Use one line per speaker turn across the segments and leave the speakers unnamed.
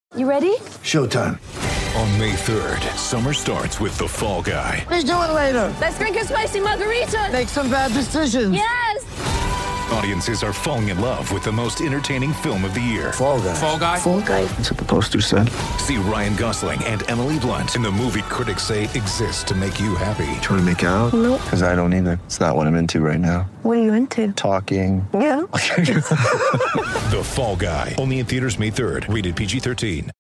You ready?
Showtime.
On May 3rd, summer starts with The Fall Guy.
Let's do it later.
Let's drink a spicy margarita.
Make some bad decisions.
Yes!
Audiences are falling in love with the most entertaining film of the year.
Fall Guy.
Fall Guy?
Fall guy.
That's what the poster said.
See Ryan Gosling and Emily Blunt in the movie critics say exists to make you happy.
Trying to make it out?
Nope.
Because I don't either. It's not what I'm into right now.
What are you into?
Talking.
Yeah.
The Fall Guy. Only in theaters May 3rd. Rated PG-13.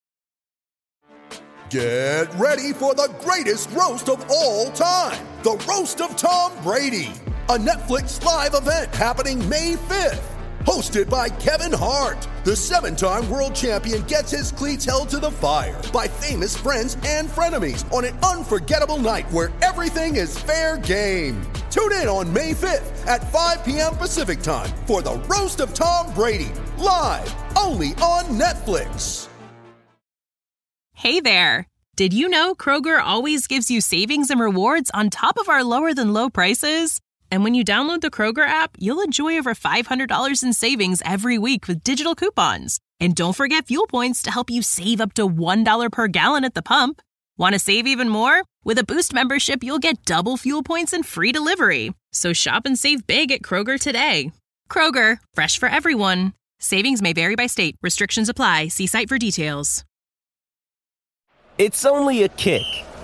Get ready for the greatest roast of all time. The Roast of Tom Brady. A Netflix live event happening May 5th. Hosted by Kevin Hart. The 7-time world champion gets his cleats held to the fire by famous friends and frenemies on an unforgettable night where everything is fair game. Tune in on May 5th at 5 p.m. Pacific time for the Roast of Tom Brady. Live only on Netflix.
Hey there! Did you know Kroger always gives you savings and rewards on top of our lower-than-low prices? And when you download the Kroger app, you'll enjoy over $500 in savings every week with digital coupons. And don't forget fuel points to help you save up to $1 per gallon at the pump. Want to save even more? With a Boost membership, you'll get double fuel points and free delivery. So shop and save big at Kroger today. Kroger, fresh for everyone. Savings may vary by state. Restrictions apply. See site for details.
It's only a kick,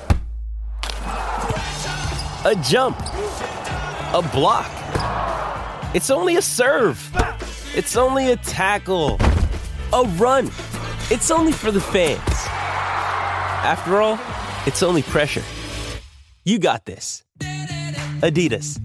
a jump, a block. It's only a serve. It's only a tackle, a run. It's only for the fans. After all, it's only pressure. You got this. Adidas.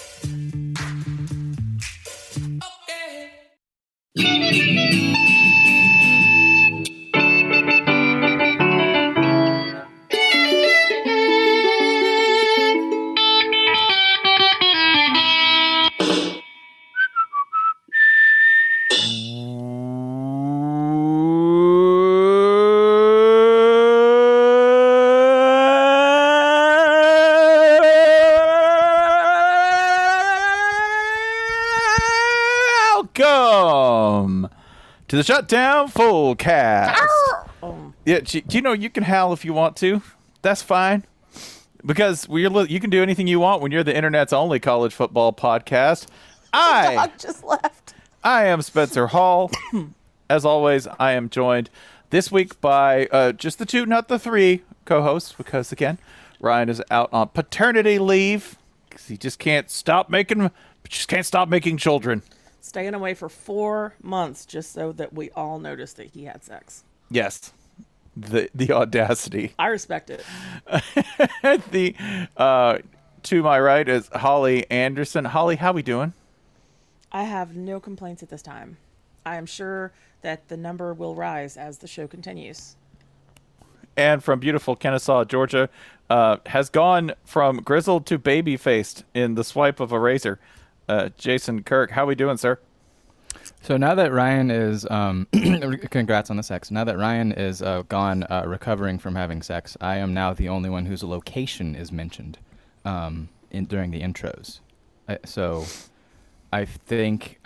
Welcome to the Shutdown Fullcast. Yeah, do you know you can howl if you want to? That's fine. Because you can do anything you want when you're the internet's only college football podcast.
The dog just left.
I am Spencer Hall. As always, I am joined this week by just the two, not the three co-hosts, because again, Ryan is out on paternity leave because he just can't stop making children.
Staying away for 4 months just so that we all noticed that he had sex.
Yes, the audacity.
I respect it.
To my right is Holly Anderson. Holly, how we doing?
I have no complaints at this time. I am sure that the number will rise as the show continues.
And from beautiful Kennesaw, Georgia, has gone from grizzled to baby-faced in the swipe of a razor. Jason Kirk, how we doing, sir?
So now that Ryan is, congrats on the sex. Now that Ryan is gone recovering from having sex, I am now the only one whose location is mentioned during the intros. So I think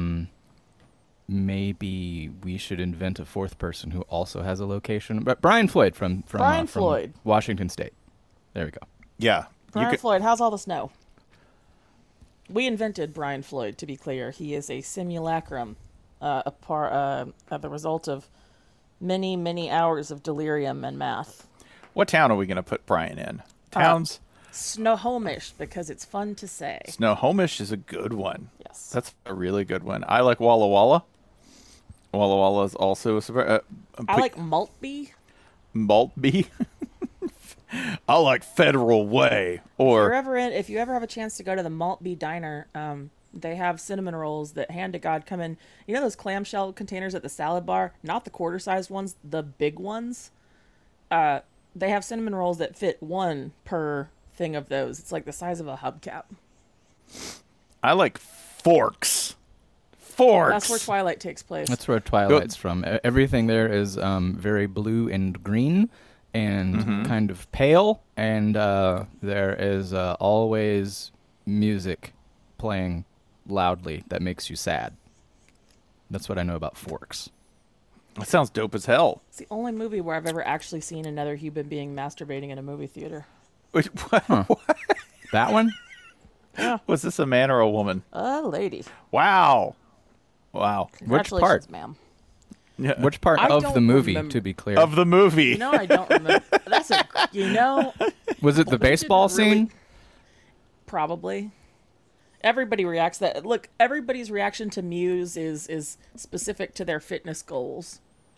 maybe we should invent a fourth person who also has a location. But Brian Floyd from Washington State. There we go.
Yeah.
Brian Floyd, how's all the snow? We invented Brian Floyd, to be clear. He is a simulacrum, the result of many, many hours of delirium and math.
What town are we going to put Brian in? Towns?
Snohomish, because it's fun to say.
Snohomish is a good one.
Yes.
That's a really good one. I like Walla Walla. Walla Walla is also a...
I like Maltby.
Maltby? I like Federal Way. Or
If you ever have a chance to go to the Maltby Diner, they have cinnamon rolls that, hand to God, come in. You know those clamshell containers at the salad bar? Not the quarter-sized ones, the big ones. They have cinnamon rolls that fit one per thing of those. It's like the size of a hubcap.
I like Forks.
That's where Twilight takes place.
That's where Twilight's from. Everything there is very blue and green and kind of pale, and there is always music playing loudly that makes you sad. That's what I know about Forks.
That sounds dope as hell.
It's the only movie where I've ever actually seen another human being masturbating in a movie theater.
Wait, what?
That one?
Yeah.
Was this a man or a woman?
A lady.
Wow. Wow.
Which part?
Ma'am.
Yeah.
Which part
I
of
don't
the movie,
remember.
to be clear?
Of the movie.
No, I don't remember. That's a,
Was it the baseball scene?
Probably. Everybody reacts that. Look, everybody's reaction to Muse is specific to their fitness goals.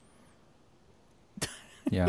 Yeah.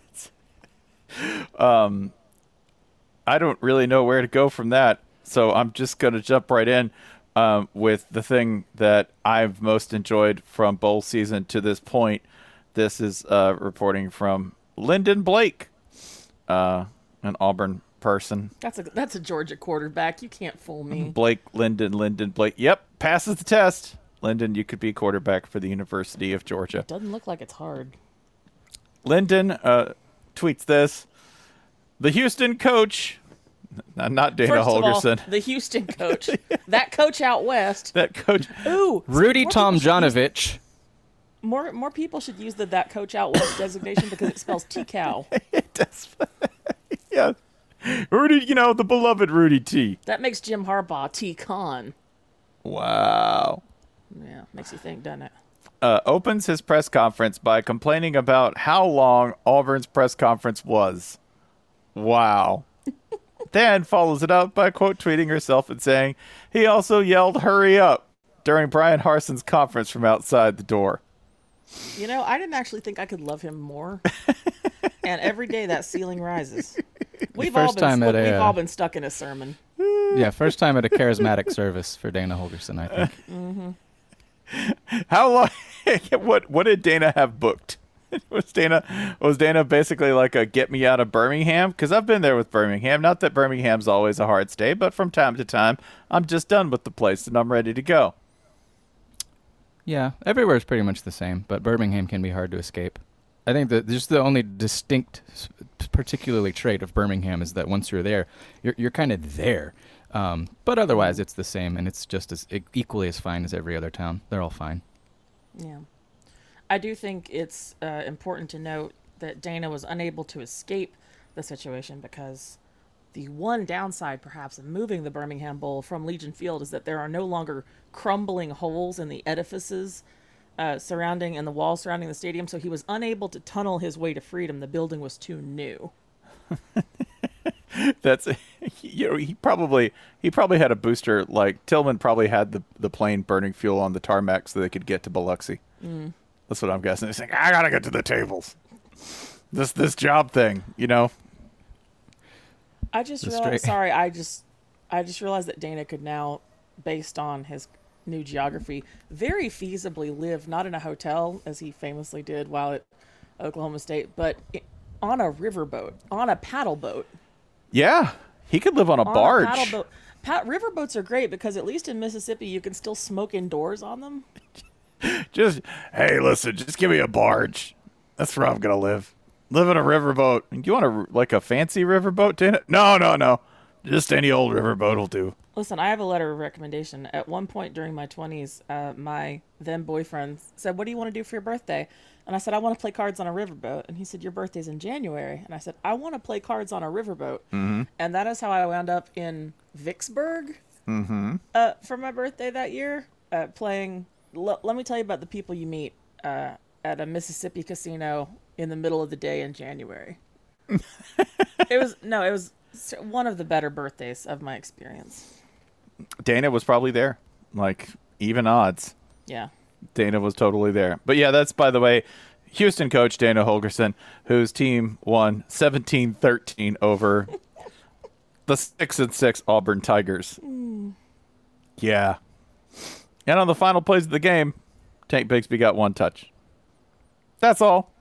I don't really know where to go from that, so I'm just going to jump right in with the thing that I've most enjoyed from bowl season to this point. This is reporting from Lyndon Blake, an Auburn person.
That's a Georgia quarterback. You can't fool me.
Lyndon Blake. Yep, passes the test. Lyndon, you could be quarterback for the University of Georgia.
Doesn't look like it's hard.
Lyndon tweets this. The Houston coach, not Dana
First of all,
Holgorsen.
the Houston coach. That coach out west.
That coach.
Ooh.
Rudy
more people should
Tomjanovich.
More people should use that coach out west designation because it spells T-cow.
It does. Yeah. Rudy, the beloved Rudy T.
That makes Jim Harbaugh T-con.
Wow.
Yeah, makes you think, doesn't it?
Opens his press conference by complaining about how long Auburn's press conference was. Wow. Then follows it up by quote tweeting herself and saying he also yelled "hurry up" during Brian Harson's conference from outside the door.
I didn't actually think I could love him more. And every day that ceiling rises. We've all been stuck in a sermon.
Yeah, first time at a charismatic service for Dana Holgorsen, I think.
Mm-hmm.
How long? What did Dana have booked? Was Dana basically like a get me out of Birmingham? Because I've been there with Birmingham. Not that Birmingham's always a hard stay, but from time to time, I'm just done with the place and I'm ready to go.
Yeah, everywhere's pretty much the same, but Birmingham can be hard to escape. I think that just the only distinct, particularly trait of Birmingham is that once you're there, you're kind of there. But otherwise, it's the same, and it's just as equally as fine as every other town. They're all fine.
Yeah. I do think it's important to note that Dana was unable to escape the situation because the one downside, perhaps, of moving the Birmingham Bowl from Legion Field is that there are no longer crumbling holes in the edifices surrounding and the walls surrounding the stadium, so he was unable to tunnel his way to freedom. The building was too new.
That's he probably had a booster. Like Tillman probably had the plane burning fuel on the tarmac so they could get to Biloxi. That's what I'm guessing. He's saying, I gotta get to the tables. This job thing,
I just realized. Sorry, I just realized that Dana could now, based on his new geography, very feasibly live not in a hotel as he famously did while at Oklahoma State, but on a riverboat, on a paddle boat.
Yeah, he could live on a barge.
A paddle boat. Riverboats are great because at least in Mississippi you can still smoke indoors on them.
Hey, listen, just give me a barge. That's where I'm gonna live. Live in a riverboat. You want a fancy riverboat, Dana? No. Just any old riverboat will do.
Listen, I have a letter of recommendation. At one point during my 20s, my then boyfriend said, "What do you want to do for your birthday?" And I said, "I want to play cards on a riverboat." And he said, "Your birthday's in January." And I said, "I want to play cards on a riverboat."
Mm-hmm.
And that is how I wound up in Vicksburg for my birthday that year, playing. Let me tell you about the people you meet at a Mississippi casino in the middle of the day in January. It was one of the better birthdays of my experience.
Dana was probably there, like even odds.
Yeah.
Dana was totally there. But yeah, that's, by the way, Houston coach Dana Holgorsen, whose team won 17-13 over the 6-6 Auburn Tigers. Yeah. And on the final plays of the game, Tank Bigsby got one touch. That's all.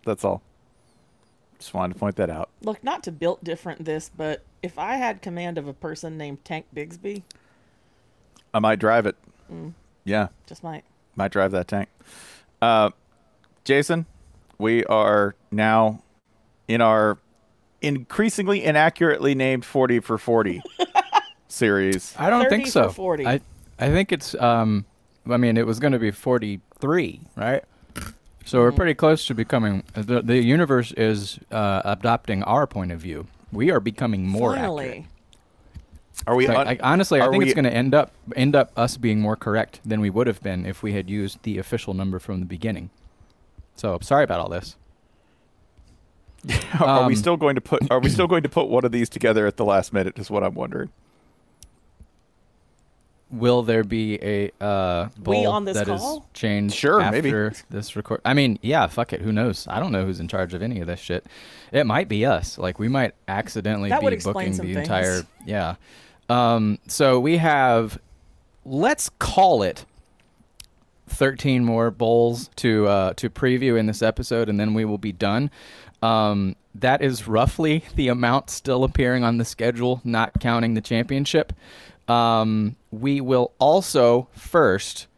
Just wanted to point that out.
Look, not to built different this, but if I had command of a person named Tank Bigsby,
I might drive it. Yeah.
Just might.
Might drive that tank. Jason, we are now in our increasingly inaccurately named 40 for 40 series.
I don't think so.
40.
I think it's, it was going to be 43, right? So we're pretty close to becoming. The universe is adopting our point of view. We are becoming more
Finally.
accurate.
Are we?
Honestly, I think it's going to end up us being more correct than we would have been if we had used the official number from the beginning. So sorry about all this.
Are we still going to put? Are we still going to put one of these together at the last minute? Is what I'm wondering.
Will there be a bowl
on this
that is
call?
changed
Sure,
after
maybe.
this record? I mean, yeah, fuck it. Who knows? I don't know who's in charge of any of this shit. It might be us. Like, we might accidentally
That would
be
explain
booking
some
the
things.
entire. Yeah. So we have, let's call it 13 more bowls to preview in this episode, and then we will be done. That is roughly the amount still appearing on the schedule, not counting the championship. We will also first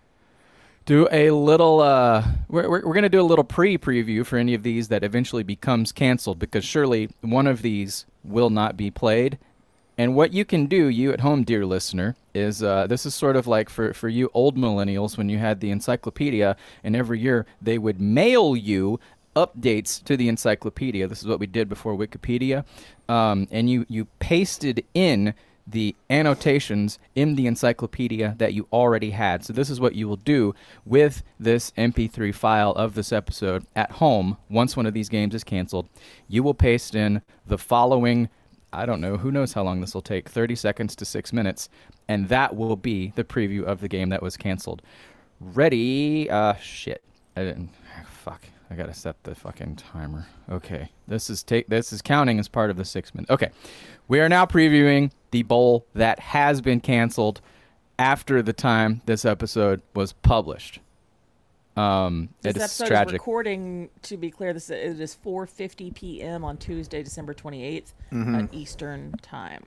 do a little we're going to do a little pre-preview for any of these that eventually becomes canceled, because surely one of these will not be played. And what you can do, you at home, dear listener, is this is sort of like for you old millennials when you had the encyclopedia, and every year they would mail you updates to the encyclopedia. This is what we did before Wikipedia. And you pasted in the annotations in the encyclopedia that you already had. So this is what you will do with this MP3 file of this episode at home. Once one of these games is canceled, you will paste in the following, I don't know, who knows how long this will take, 30 seconds to 6 minutes, and that will be the preview of the game that was canceled. Ready? Shit. Fuck. I gotta set the fucking timer. Okay. This is counting as part of the 6 minutes. Okay. We are now previewing the bowl that has been canceled after the time this episode was published.
This
It is
episode
tragic.
is recording, to be clear, it is 4:50 p.m. on Tuesday, December 28th at Eastern Time.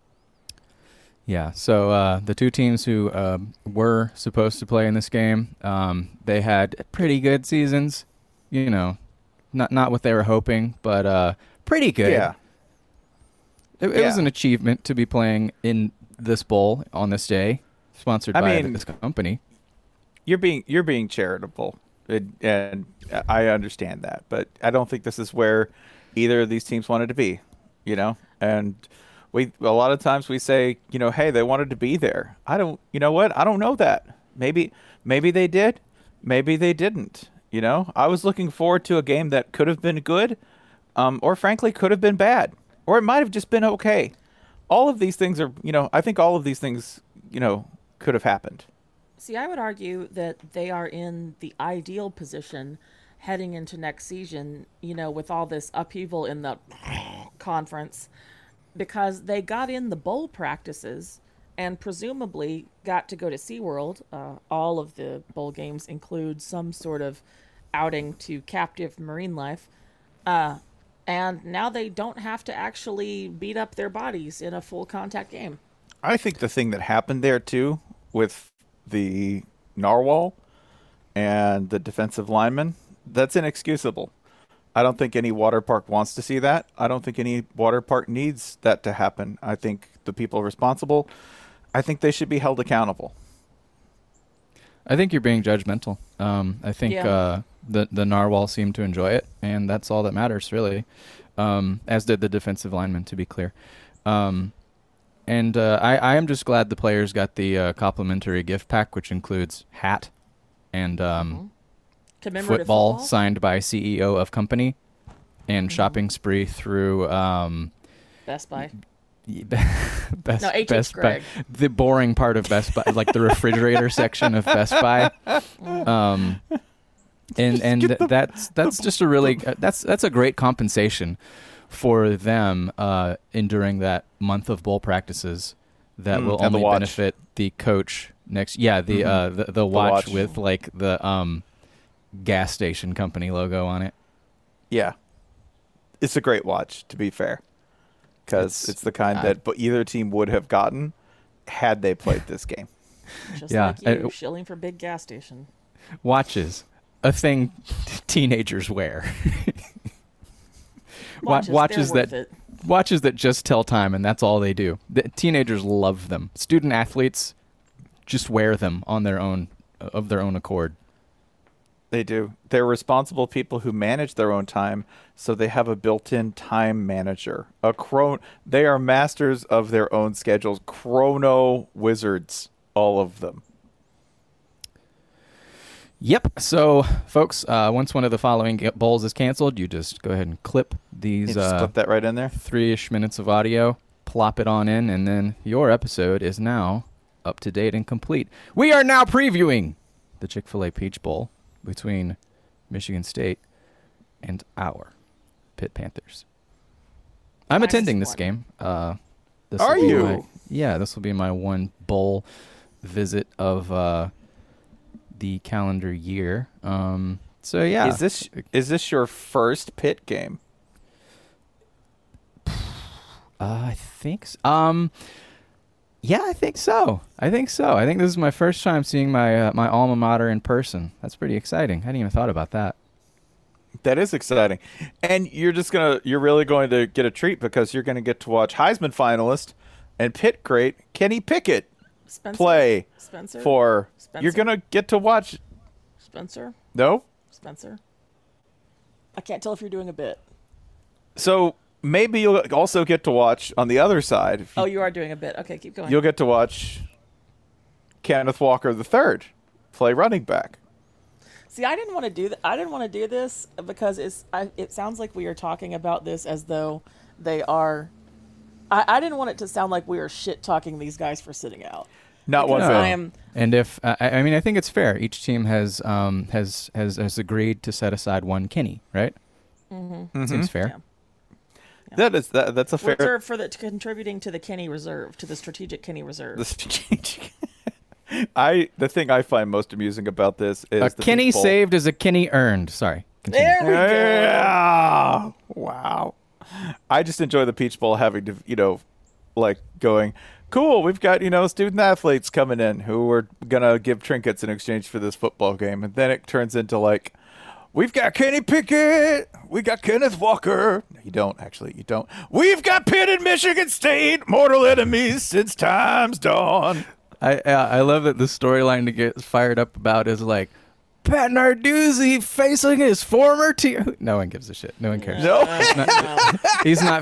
Yeah, so the two teams who were supposed to play in this game, they had pretty good seasons. You know, not what they were hoping, but pretty good.
Yeah.
It was an achievement to be playing in this bowl on this day, sponsored by this company.
You're being charitable, and I understand that, but I don't think this is where either of these teams wanted to be. You know, and a lot of times we say, you know, hey, they wanted to be there. You know what? I don't know that. Maybe they did. Maybe they didn't. You know, I was looking forward to a game that could have been good, or frankly could have been bad, or it might have just been okay. All of these things are, you know, I think all of these things, you know, could have happened.
See, I would argue that they are in the ideal position heading into next season, you know, with all this upheaval in the conference, because they got in the bowl practices and presumably got to go to SeaWorld. All of the bowl games include some sort of outing to captive marine life. And now they don't have to actually beat up their bodies in a full contact game.
I think the thing that happened there, too, with the narwhal and the defensive lineman, that's inexcusable. I don't think any water park wants to see that. I don't think any water park needs that to happen. I think the people responsible, I think they should be held accountable.
I think you're being judgmental. I think the narwhal seemed to enjoy it, and that's all that matters, really. As did the defensive lineman, to be clear. I am just glad the players got the complimentary gift pack, which includes hat and football signed by CEO of company, and shopping spree through
Best Buy.
Best Buy. The boring part of Best Buy, like the refrigerator section of Best Buy. That's just a really that's a great compensation for them enduring that month of bowl practices that will only benefit the coach next. Yeah, the watch with like the gas station company logo on it.
Yeah, it's a great watch, to be fair, because it's the kind that either team would have gotten had they played this game.
Just like you, shilling for big gas station.
Watches, a thing teenagers wear.
Watches
that just tell time, and that's all they do. The teenagers love them. Student athletes just wear them on their own accord.
They do. They're responsible people who manage their own time, so they have a built-in time manager. They are masters of their own schedules. Chrono wizards, all of them.
Yep. So, folks, once one of the following bowls is canceled, you just go ahead and clip these.
You just clip that right in there.
3-ish minutes of audio, plop it on in, and then your episode is now up to date and complete. We are now previewing the Chick-fil-A Peach Bowl between Michigan State and our Pitt Panthers. I'm attending this game.
Are you?
This will be my one bowl visit of the calendar year. So yeah,
is this your first Pitt game?
I think so. Yeah, I think so. I think this is my first time seeing my my alma mater in person. That's pretty exciting. I hadn't even thought about that.
That is exciting. And you're really going to get a treat because you're going to get to watch Heisman finalist and Pitt great Kenny Pickett play for. You're going to get to watch
Spencer?
No?
Spencer? I can't tell if you're doing a bit.
So maybe you'll also get to watch on the other side.
You are doing a bit. Okay, keep going.
You'll get to watch Kenneth Walker III play running back.
See, I didn't want to do that. I didn't want to do this because it sounds like we are talking about this as though they are. I didn't want it to sound like we are shit talking these guys for sitting out.
Not one bit.
And if I mean, I think it's fair. Each team has agreed to set aside one Kenny, right?
Mm-hmm.
Seems fair.
Yeah.
That's a fair
for contributing to the Kenny Reserve, to the strategic Kenny Reserve.
The strategic. The thing I find most amusing about this is
a Kenny saved is a Kenny earned. Sorry. Continue.
There we go.
Yeah. Wow. I just enjoy the Peach Bowl having to, like going, cool, we've got, student athletes coming in who are going to give trinkets in exchange for this football game. And then it turns into like, we've got Kenny Pickett. We got Kenneth Walker. You don't. We've got Pitt and Michigan State, mortal enemies since time's dawn.
I love that the storyline to get fired up about is like, Pat Narduzzi facing his former team. No one gives a shit. No one cares.
No.
He's not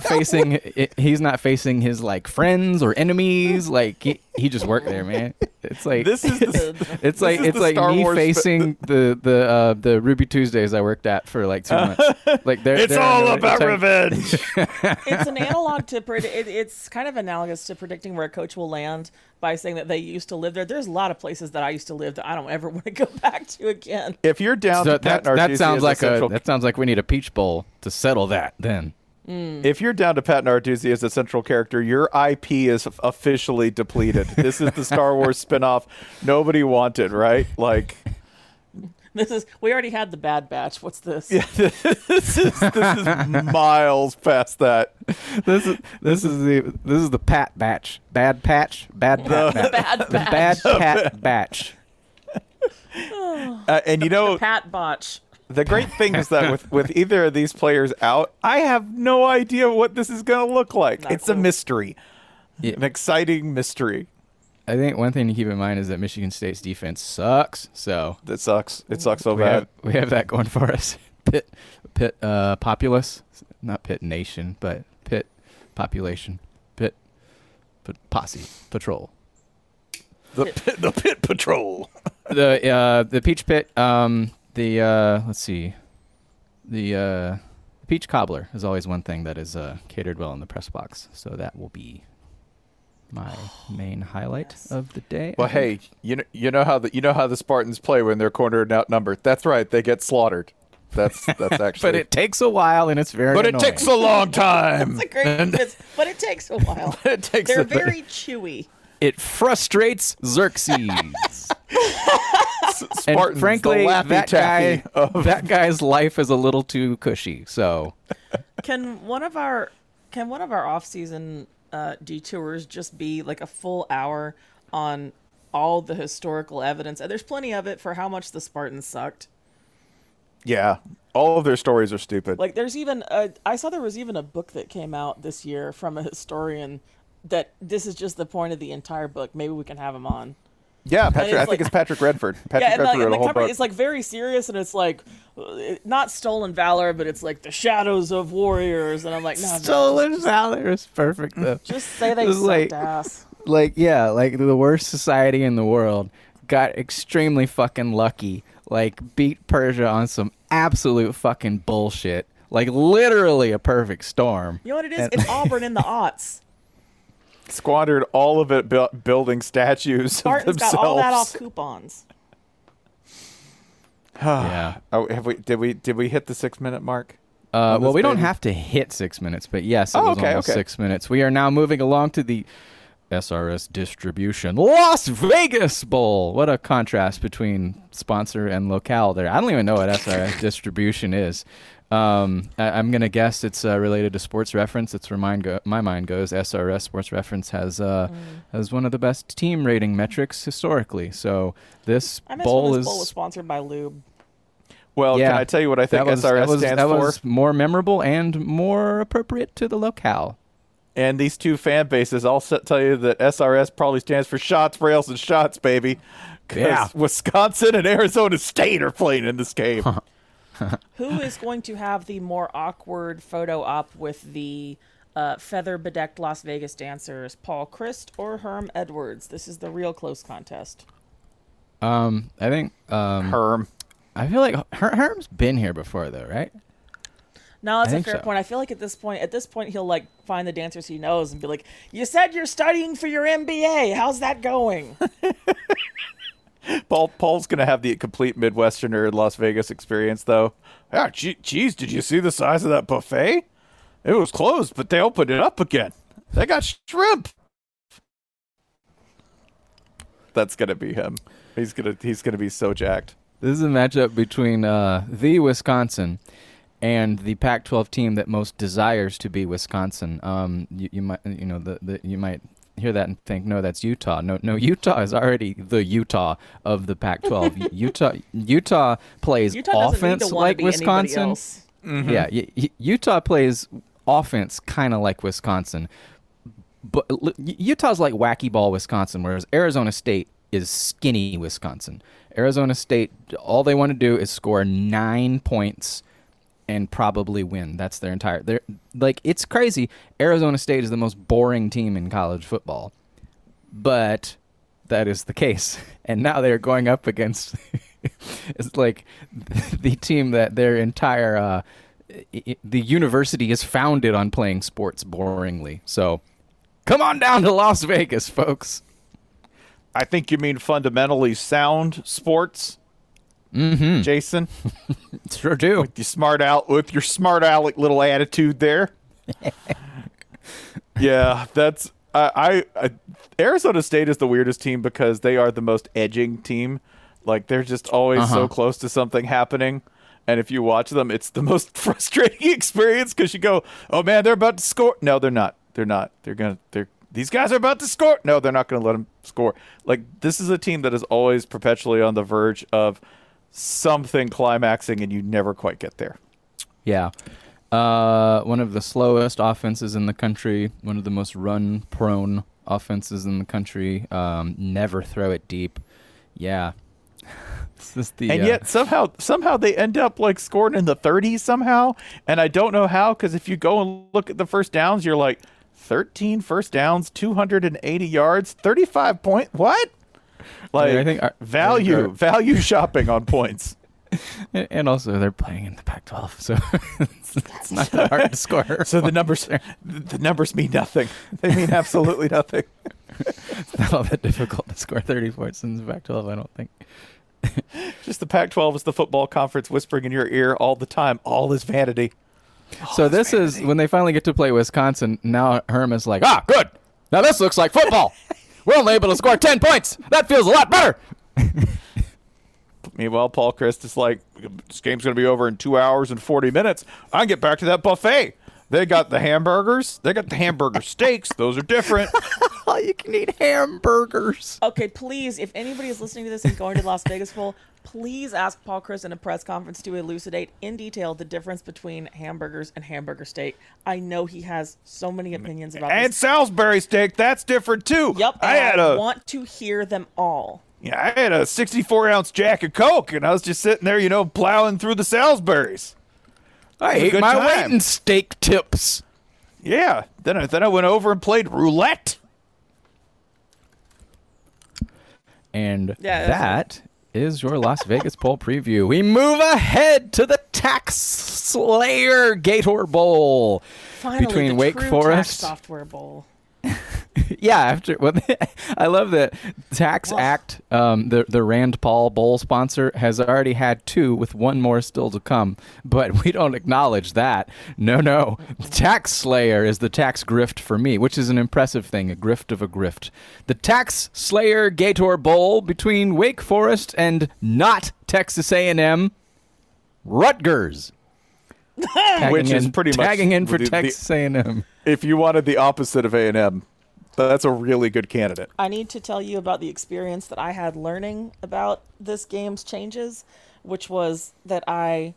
facing his like friends or enemies. Like he just worked there, man. It's like it's like me facing the Ruby Tuesdays I worked at for like 2 months. Like
it's all about revenge.
It's an analog to it's kind of analogous to predicting where a coach will land by saying that they used to live there. There's a lot of places that I used to live that I don't ever want to go back to again.
If you're down to Pat Narduzzi,
that sounds like we need a Peach Bowl to settle that. Then,
if you're down to Pat Narduzzi as a central character, your IP is officially depleted. This is the Star Wars spinoff nobody wanted, right? Like.
We already had the Bad Batch. What's this?
Yeah, this is miles past that.
This is the Pat Batch. Bad Patch. Bad Pat. The Bad Pat Batch.
And
the Pat Botch.
The great thing is that with either of these players out, I have no idea what this is going to look like. It's a mystery, an exciting mystery.
I think one thing to keep in mind is that Michigan State's defense sucks. So
it sucks. It sucks so bad.
We have that going for us. Pitt populace, not Pitt nation, but Pitt population. Pitt posse patrol.
The Pitt patrol.
The Peach Pit. Let's see. The Peach Cobbler is always one thing that is catered well in the press box. So that will be my main highlight of the day.
Well, hey, you know how the Spartans play when they're cornered and outnumbered. That's right, they get slaughtered. That's actually.
But it takes a while, and it's very.
But annoying. It takes a long time.
That's a great. But it takes a while. They're very chewy.
It frustrates Xerxes.
Spartans,
and frankly, that guy's life is a little too cushy. So,
can one of our off-season detours just be like a full hour on all the historical evidence? And there's plenty of it for how much the Spartans sucked.
Yeah, all of their stories are stupid.
Like there's even I saw there was even a book that came out this year from a historian that this is just the point of the entire book. Maybe we can have him on.
Yeah, Patrick.
it's
I think it's Patrick Redford. Patrick
Yeah, and
Redford wrote
the
a whole
cover,
book.
it's like very serious, and it's like not stolen valor, but it's like the shadows of warriors, and I'm like, no,
Stolen valor is perfect though.
just say they
It's
sucked ass.
Like the worst society in the world got extremely fucking lucky. Like beat Persia on some absolute fucking bullshit. Like literally a perfect storm.
You know what it is? It's Auburn in the aughts.
Squandered all of it building statues
Spartans
of themselves.
got all that off coupons.
Yeah.
Oh, did we hit the 6-minute mark?
Well, we don't
baby?
have to hit 6 minutes, but yes, it
Oh,
was
okay,
almost
okay.
6 minutes. We are now moving along to the SRS Distribution Las Vegas Bowl. What a contrast between sponsor and locale there. I don't even know what SRS Distribution is. I'm going to guess it's related to Sports Reference. It's where my mind goes. SRS, Sports Reference, has one of the best team rating metrics historically. So this
I miss
bowl
when
is...
this bowl was sponsored by Lube.
Well,
Yeah,
can I tell you what I think SRS stands
that
for?
was more memorable and more appropriate to the locale.
And these two fan bases all tell you that SRS probably stands for shots, rails, and shots, baby. 'Cause
Yeah.
Wisconsin and Arizona State are playing in this game.
Who is going to have the more awkward photo op with the feather-bedecked Las Vegas dancers, Paul Christ or Herm Edwards? This is the real close contest.
I think
Herm.
I feel like Herm's been here before, though, right?
No, that's
I
a
think
fair
so.
point. I feel like at this point, he'll like find the dancers he knows and be like, "You said you're studying for your MBA. How's that going?"
Paul's going to have the complete Midwesterner in Las Vegas experience, though. Ah, geez, did you see the size of that buffet? It was closed, but they opened it up again. They got shrimp. That's going to be him. He's gonna be so jacked.
This is a matchup between the Wisconsin and the Pac-12 team that most desires to be Wisconsin. You might you might hear that and think, no, that's Utah. No, Utah is already the Utah of the Pac-12. Utah plays
Utah doesn't need
offense
to wanna
like
be anybody
Wisconsin.
else.
Mm-hmm.
Yeah, Utah plays offense kind of like Wisconsin, but Utah's like wacky ball Wisconsin, whereas Arizona State is skinny Wisconsin. Arizona State, all they want to do is score 9 points and probably win. That's their entire. They're like, it's crazy. Arizona State is the most boring team in college football, but that is the case. And now they're going up against it's like the team that their entire the university is founded on playing sports boringly. So come on down to Las Vegas, folks.
I think you mean fundamentally sound sports, Jason.
Sure do.
With your smart aleck little attitude there. Yeah, that's Arizona State is the weirdest team because they are the most edging team. Like they're just always so close to something happening. And if you watch them, it's the most frustrating experience because you go, "Oh man, they're about to score." No, they're not. They're not. These guys are about to score. No, they're not going to let them score. Like this is a team that is always perpetually on the verge of something climaxing, and you never quite get there.
Yeah. One of the slowest offenses in the country, one of the most run-prone offenses in the country. Never throw it deep. Yeah. This is the,
and yet somehow they end up like scoring in the 30s somehow, and I don't know how, because if you go and look at the first downs, you're like 13 first downs, 280 yards, 35 point. What? Like
I think
value shopping on points.
And also they're playing in the Pac-12, so it's not that hard to score.
So the numbers mean nothing. They mean absolutely nothing.
It's not all that difficult to score 30 points in the Pac-12, I don't think.
Just the Pac-12 is the football conference whispering in your ear all the time. All is vanity.
So this is when they finally get to play Wisconsin. Now Herm is like, good. Now this looks like football. We're only able to score 10 points. That feels a lot better.
Meanwhile, Paul Christ is like, this game's going to be over in 2 hours and 40 minutes. I can get back to that buffet. They got the hamburgers. They got the hamburger steaks. Those are different.
You can eat hamburgers.
Okay, please, if anybody is listening to this and going to the Las Vegas Bowl, please ask Paul Christ in a press conference to elucidate in detail the difference between hamburgers and hamburger steak. I know he has so many opinions about
and
this.
Salisbury steak, that's different too.
Yep,
I
I want to hear them all.
Yeah, I had a 64-ounce Jack of Coke, and I was just sitting there, plowing through the Salisburys.
I
It was a
ate
good
my
time.
weight in steak tips.
Yeah. Then I went over and played roulette.
And
Yeah,
that is your Las Vegas poll preview. We move ahead to the Tax Slayer Gator Bowl
Finally,
between
the
Wake
true
Forest.
tax software bowl.
Yeah, I love that Tax Act, the Rand Paul Bowl sponsor, has already had 2 with 1 more still to come. But we don't acknowledge that. No. Tax Slayer is the tax grift for me, which is an impressive thing, a grift of a grift. The Tax Slayer Gator Bowl between Wake Forest and not Texas A&M, Rutgers.
Which is pretty much
tagging in for
the-
Texas A&M.
If you wanted the opposite of A&M, that's a really good candidate.
I need to tell you about the experience that I had learning about this game's changes, which was that I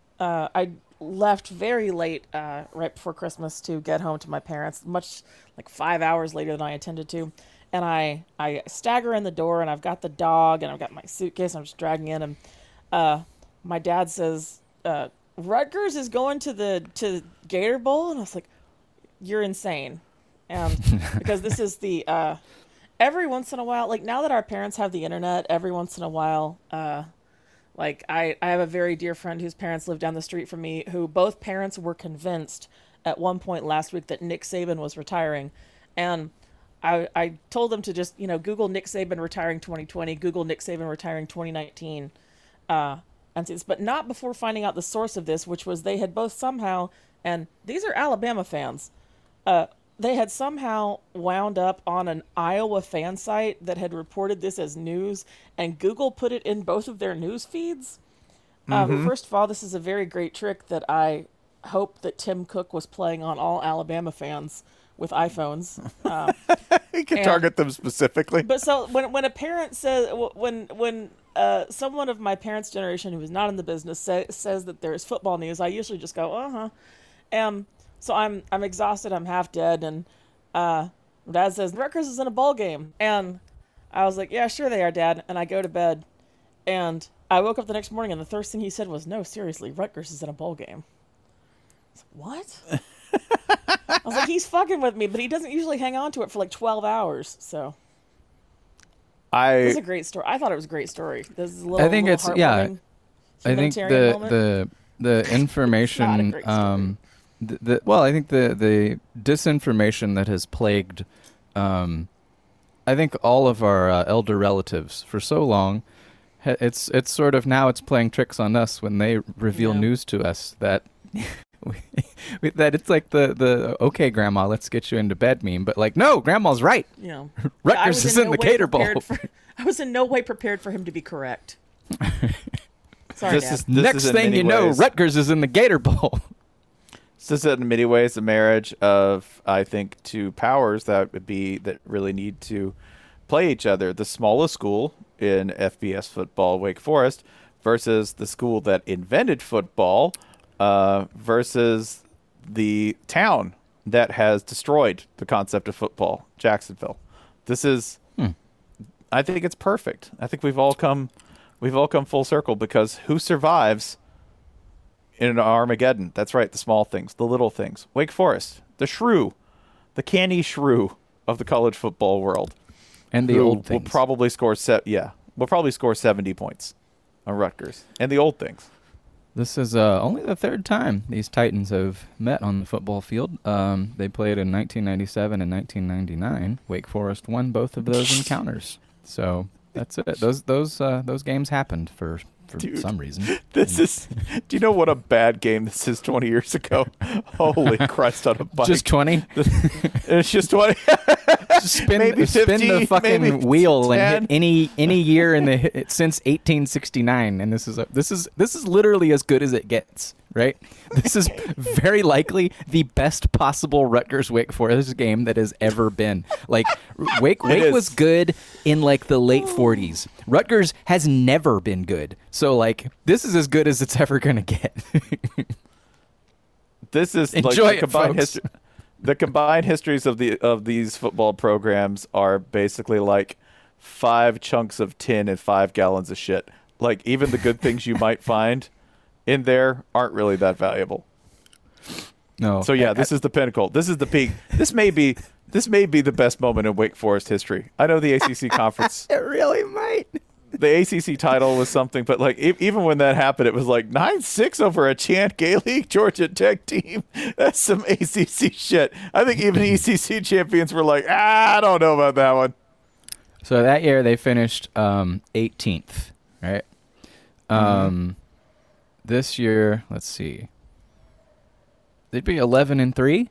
left very late right before Christmas to get home to my parents, much like 5 hours later than I intended to. And I stagger in the door, and I've got the dog, and I've got my suitcase, and I'm just dragging in, and my dad says, Rutgers is going to Gator Bowl, and I was like, you're insane. And because this is the every once in a while, like now that our parents have the internet, every once in a while, like I have a very dear friend whose parents live down the street from me, who both parents were convinced at one point last week that Nick Saban was retiring. And I told them to just, Google Nick Saban retiring 2020, Google Nick Saban retiring 2019, and see this, but not before finding out the source of this, which was they had both somehow, and these are Alabama fans, they had somehow wound up on an Iowa fan site that had reported this as news, and Google put it in both of their news feeds. First of all, this is a very great trick that I hope that Tim Cook was playing on all Alabama fans with iPhones.
You can target them specifically.
But so when a parent says, when someone of my parents' generation who is not in the business says that there's football news, I usually just go, and so I'm exhausted, I'm half dead, and Dad says Rutgers is in a bowl game, and I was like, yeah, sure they are, Dad, and I go to bed, and I woke up the next morning, and the first thing he said was, no, seriously, Rutgers is in a bowl game. I was like, what? I was like, he's fucking with me, but he doesn't usually hang on to it for like 12 hours, so. This is a great story. I thought it was a great story. This is a little,
I think it's, yeah, I think the information, I think the disinformation that has plagued, I think all of our elder relatives for so long, it's sort of now it's playing tricks on us when they reveal news to us that that it's like the okay, Grandma, let's get you into bed meme, but like, no, Grandma's right. Rutgers is in the Gator Bowl.
I was in no way prepared for him to be correct. Sorry, Dad.
Next thing you know, Rutgers is in the Gator Bowl.
This is in many ways a marriage of, I think, 2 powers that really need to play each other. The smallest school in FBS football, Wake Forest, versus the school that invented football, versus the town that has destroyed the concept of football, Jacksonville. This is, I think it's perfect. I think we've all come full circle, because who survives in an Armageddon? That's right, the small things, the little things. Wake Forest, the shrew, the canny shrew of the college football world,
and the old things
will probably score 70 points on Rutgers, and the old things.
This is only the 3rd time these Titans have met on the football field. They played in 1997 and 1999. Wake Forest won both of those encounters. So that's it. Those games happened for some reason.
Do you know what a bad game this is 20 years ago? Holy Christ on a bike.
Just 20?
It's just 20.
Spin the fucking wheel 10. And hit any year since 1869, and this is literally as good as it gets, right? This is very likely the best possible Rutgers Wake Forest game that has ever been. Like Wake was good in like the late 40s. Rutgers has never been good. So like this is as good as it's ever going to get.
This is
enjoy
like
it,
combined
folks.
history. The combined histories of these football programs are basically like 5 chunks of tin and 5 gallons of shit. Like, even the good things you might find in there aren't really that valuable.
No.
So yeah, this is the pinnacle. This is the peak. This may be the best moment in Wake Forest history. I know the ACC conference.
It really might.
The ACC title was something, but like even when that happened, it was like 9-6 over a Chant Gailey Georgia Tech team. That's some ACC shit. I think even ECC champions were like, I don't know about that one.
So that year they finished 18th, right? This year, let's see. They'd be 11-3.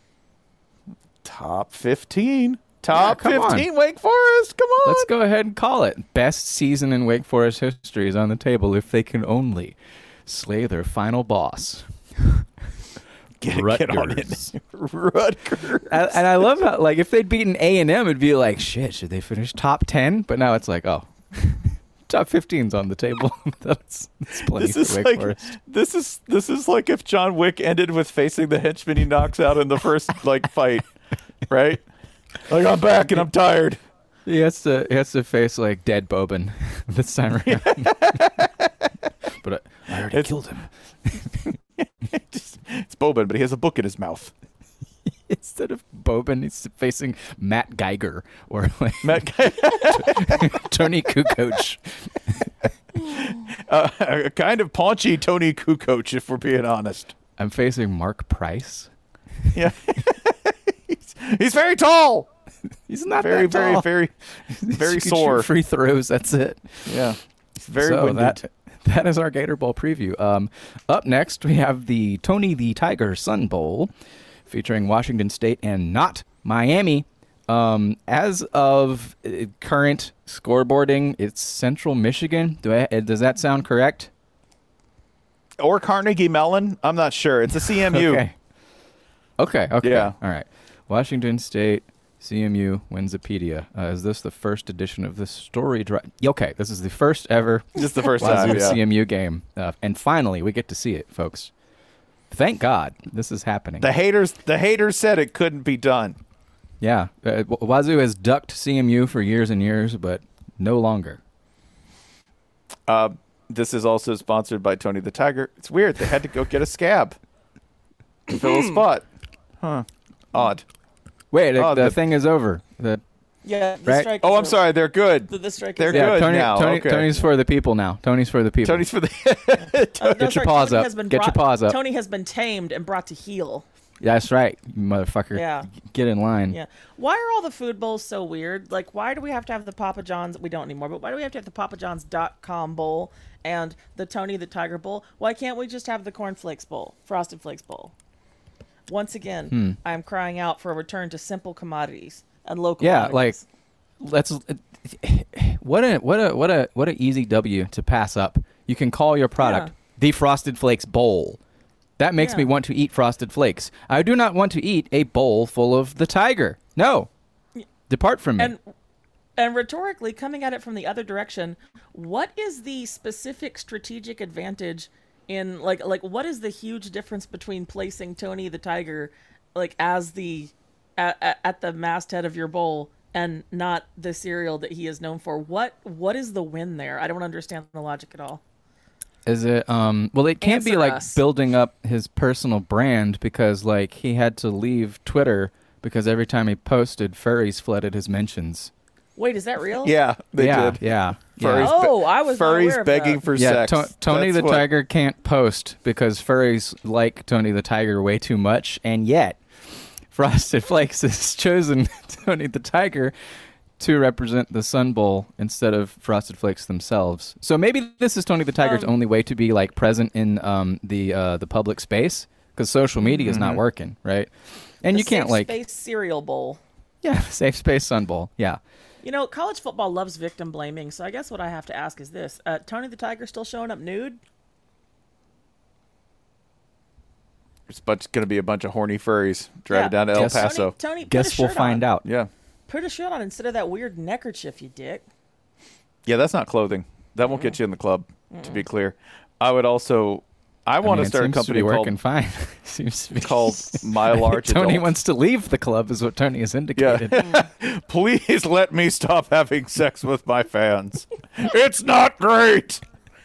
Top 15. Top
Yeah, come
15 Wake Forest. Come on.
Let's go ahead and call it. Best season in Wake Forest history is on the table if they can only slay their final boss.
Get on it. Rutgers.
And I love how, like, if they'd beaten A&M, it'd be like, shit, should they finish top 10? But now it's like, oh, top 15's on the table. that's plenty for Wake Forest.
This is like if John Wick ended with facing the henchman he knocks out in the first fight, right? Like, I'm back and I'm tired.
He has to face like dead Boban this time around. But I already killed him.
It's Boban, but he has a book in his mouth.
Instead of Boban, he's facing Matt Geiger or like Tony Kukoc.
A kind of paunchy Tony Kukoc, if we're being honest.
I'm facing Mark Price.
Yeah. He's very tall.
He's not
very,
that tall.
very
He
sore.
shoot free throws. That's it.
Yeah. He's very
so
winded.
that is our Gator Bowl preview. Up next, we have the Tony the Tiger Sun Bowl, featuring Washington State and not Miami. As of current scoreboarding, it's Central Michigan. Does that sound correct?
Or Carnegie Mellon? I'm not sure. It's a CMU.
Okay.
Yeah.
All right. Washington State, CMU, Winsipedia. Is this the first edition of this story drive? Okay, this is the first ever
Just the first time,
Wazoo
yeah.
CMU game. And finally, we get to see it, folks. Thank God this is happening.
The haters said it couldn't be done.
Yeah. Wazoo has ducked CMU for years and years, but no longer.
This is also sponsored by Tony the Tiger. It's weird. They had to go get a scab to fill a spot. Huh. Odd.
Wait,
Oh,
the
the-
thing is over.
Yeah, the
Right?
strike.
Oh,
is
I'm sorry. They're good.
The strike.
They're
is
good
over.
now. Okay.
Tony's for the people now. Tony's for the people.
Tony's for the.
No,
Get your
sorry,
paws
Tony
up.
has been
Get your paws up.
Tony has been tamed and brought to heel.
That's right, you motherfucker.
Yeah.
Get in line.
Yeah. Why are all the food bowls so weird? Like, why do we have to have the Papa John's? We don't anymore, but why do we have to have the PapaJohns.com bowl and the Tony the Tiger bowl? Why can't we just have the Corn Flakes bowl, Frosted Flakes bowl? Once again, I'm crying out for a return to simple commodities and local.
Yeah,
commodities.
let's. What a easy W to pass up. You can call your product the Frosted Flakes bowl. That makes me want to eat Frosted Flakes. I do not want to eat a bowl full of the Tiger. No, depart from me.
And rhetorically, coming at it from the other direction, what is the specific strategic advantage in like what is the huge difference between placing Tony the Tiger like as the at the masthead of your bowl and not the cereal that he is known for? What is the win there? I don't understand the logic at all.
Is it well, it can't be
Answer
like
us.
building up his personal brand because like he had to leave Twitter because every time he posted, furries flooded his mentions.
Wait, is that real?
Yeah, they did.
Yeah.
Furries,
Oh, I was not aware
furries
of
begging
that.
for
Yeah,
sex.
Tony
That's
the
what-
Tiger can't post because furries like Tony the Tiger way too much, and yet Frosted Flakes has chosen Tony the Tiger to represent the Sun Bowl instead of Frosted Flakes themselves. So maybe this is Tony the Tiger's only way to be like present in the public space because social media is not working, right? And
The
you can't
Safe
like
Space cereal bowl.
safe space Sun Bowl, yeah.
You know, college football loves victim blaming, so I guess what I have to ask is this: Tony the Tiger still showing up nude?
It's going to be a bunch of horny furries driving down to El
Guess-
Paso.
Tony, put
Guess
a
we'll
shirt
find
on.
out.
Yeah.
Put a shirt on instead of that weird neckerchief, you dick.
Yeah, that's not clothing. That won't get you in the club, to be clear. I would also I want to
it
start a
seems to
company
be working
called,
fine. Seems to be
called My Large
Tony
Adult.
wants to leave the club, is what Tony has indicated.
Yeah. Please let me stop having sex with my fans. It's not great.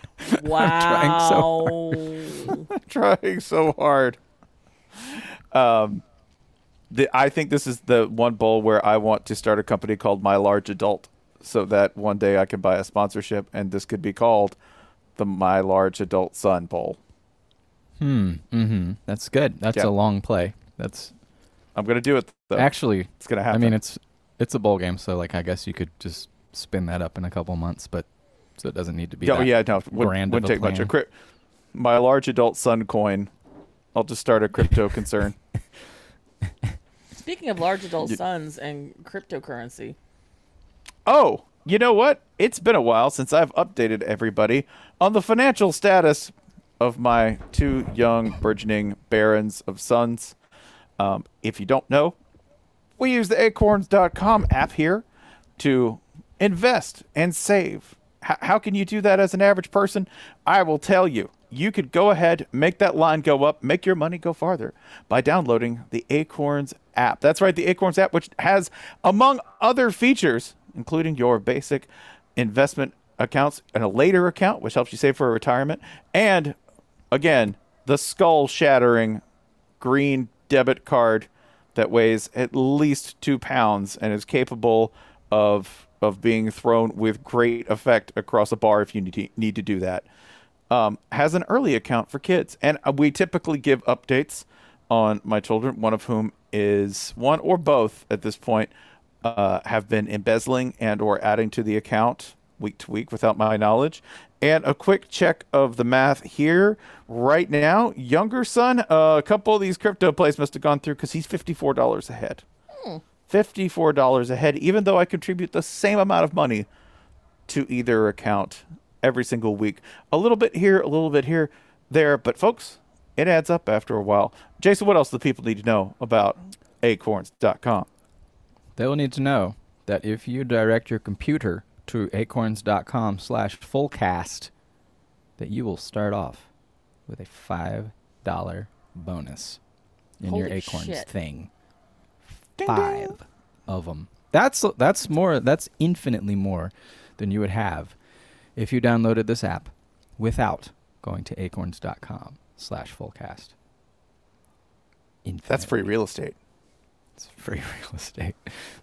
Wow.
Trying so hard. I think this is the one bowl where I want to start a company called My Large Adult, so that one day I can buy a sponsorship, and this could be called the My Large Adult Son Bowl.
That's good. That's
Yeah.
a long play.
I'm gonna do it though.
Actually,
it's gonna happen.
I mean, it's a bowl game, so like I guess you could just spin that up in a couple months, but so it doesn't need to be.
Oh
that
yeah, no,
grand
wouldn't
of a
take much.
plan.
My Large Adult Son Coin. I'll just start a crypto concern.
Speaking of large adult sons and cryptocurrency.
Oh, you know what? It's been a while since I've updated everybody on the financial status of my two young burgeoning barons of sons. If you don't know, we use the acorns.com app here to invest and save. How can you do that as an average person? I will tell you. You could go ahead, make that line go up, make your money go farther by downloading the Acorns app. That's right, the Acorns app, which has, among other features, including your basic investment accounts and a later account, which helps you save for retirement, and, again, the skull-shattering green debit card that weighs at least 2 pounds and is capable of being thrown with great effect across a bar if you need to do that. Has an early account for kids. And we typically give updates on my children, one of whom is one or both at this point have been embezzling and or adding to the account week to week without my knowledge. And a quick check of the math here right now. Younger son, a couple of these crypto plays must have gone through because he's $54 ahead. $54 ahead, even though I contribute the same amount of money to either account every single week. A little bit here, a little bit here, there. But, folks, it adds up after a while. Jason, what else do people need to know about acorns.com?
They will need to know that if you direct your computer to acorns.com/fullcast, that you will start off with a $5 bonus in your
Holy
Acorns
shit.
thing.
Ding,
5
ding.
of them. That's more. That's infinitely more than you would have if you downloaded this app without going to acorns.com/fullcast.
That's free real estate.
It's free real estate.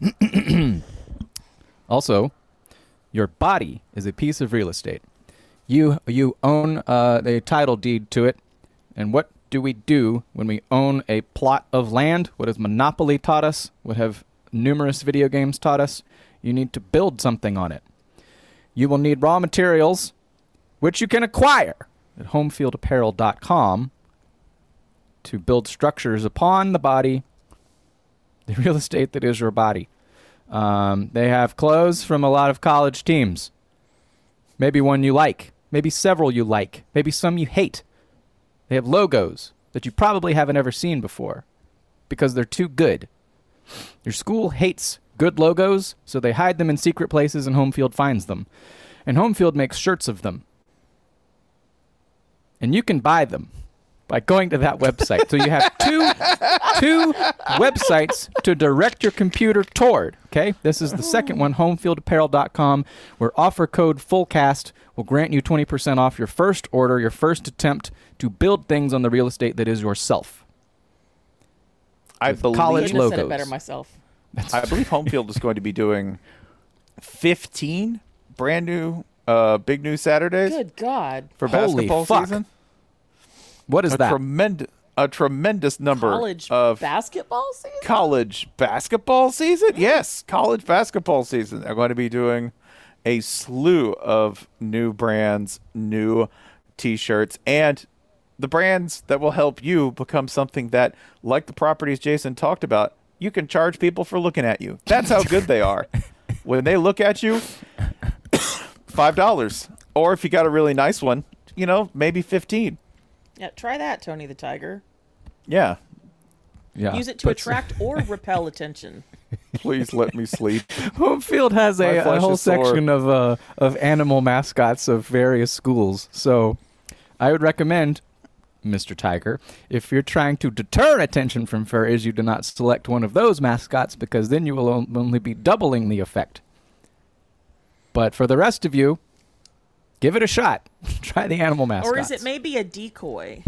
Also, your body is a piece of real estate. You own a title deed to it. And what do we do when we own a plot of land? What has Monopoly taught us? What have numerous video games taught us? You need to build something on it. You will need raw materials, which you can acquire at homefieldapparel.com to build structures upon the body, the real estate that is your body. They have clothes from a lot of college teams. Maybe one you like. Maybe several you like. Maybe some you hate. They have logos that you probably haven't ever seen before because they're too good. Your school hates good logos, so they hide them in secret places and Homefield finds them. And Homefield makes shirts of them. And you can buy them by going to that website. So you have two websites to direct your computer toward. Okay, this is the second one, homefieldapparel.com, where offer code FULLCAST will grant you 20% off your first order, your first attempt to build things on the real estate that is yourself.
I
With
believe
college
Couldn't have said it
logos.
better myself.
I believe Homefield is going to be doing 15 brand new Big News Saturdays
Good God.
for
Holy
basketball
fuck.
season.
What is that?
A tremendous number
College
of
basketball season?
college basketball season. Yes, college basketball season. They're going to be doing a slew of new brands, new T-shirts, and the brands that will help you become something that, like the properties Jason talked about, you can charge people for looking at you. That's how good they are. When they look at you, $5. Or if you got a really nice one, maybe 15.
Yeah, try that, Tony the Tiger.
Yeah.
Yeah,
Use it to
but-
attract or repel attention.
Please let me sleep.
Homefield has
My
a
flesh
whole
is sore.
section of animal mascots of various schools. So I would recommend Mr. Tiger. If you're trying to deter attention from furries, you do not select one of those mascots because then you will only be doubling the effect. But for the rest of you, give it a shot. Try the animal mascots.
Or is it maybe a decoy?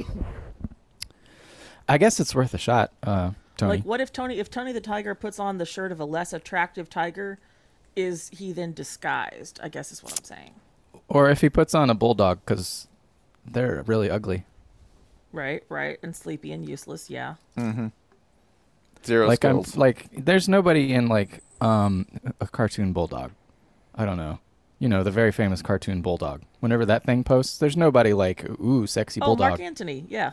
I guess it's worth a shot, Tony.
Like, what if Tony the Tiger puts on the shirt of a less attractive tiger, is he then disguised? I guess is what I'm saying.
Or if he puts on a bulldog, because they're really ugly.
Right, and sleepy and useless, yeah.
Mm-hmm. Zero
like
skills.
There's nobody in like a cartoon bulldog. I don't know. You know, the very famous cartoon bulldog. Whenever that thing posts, there's nobody like, ooh, sexy bulldog.
Oh, Mark Antony, yeah.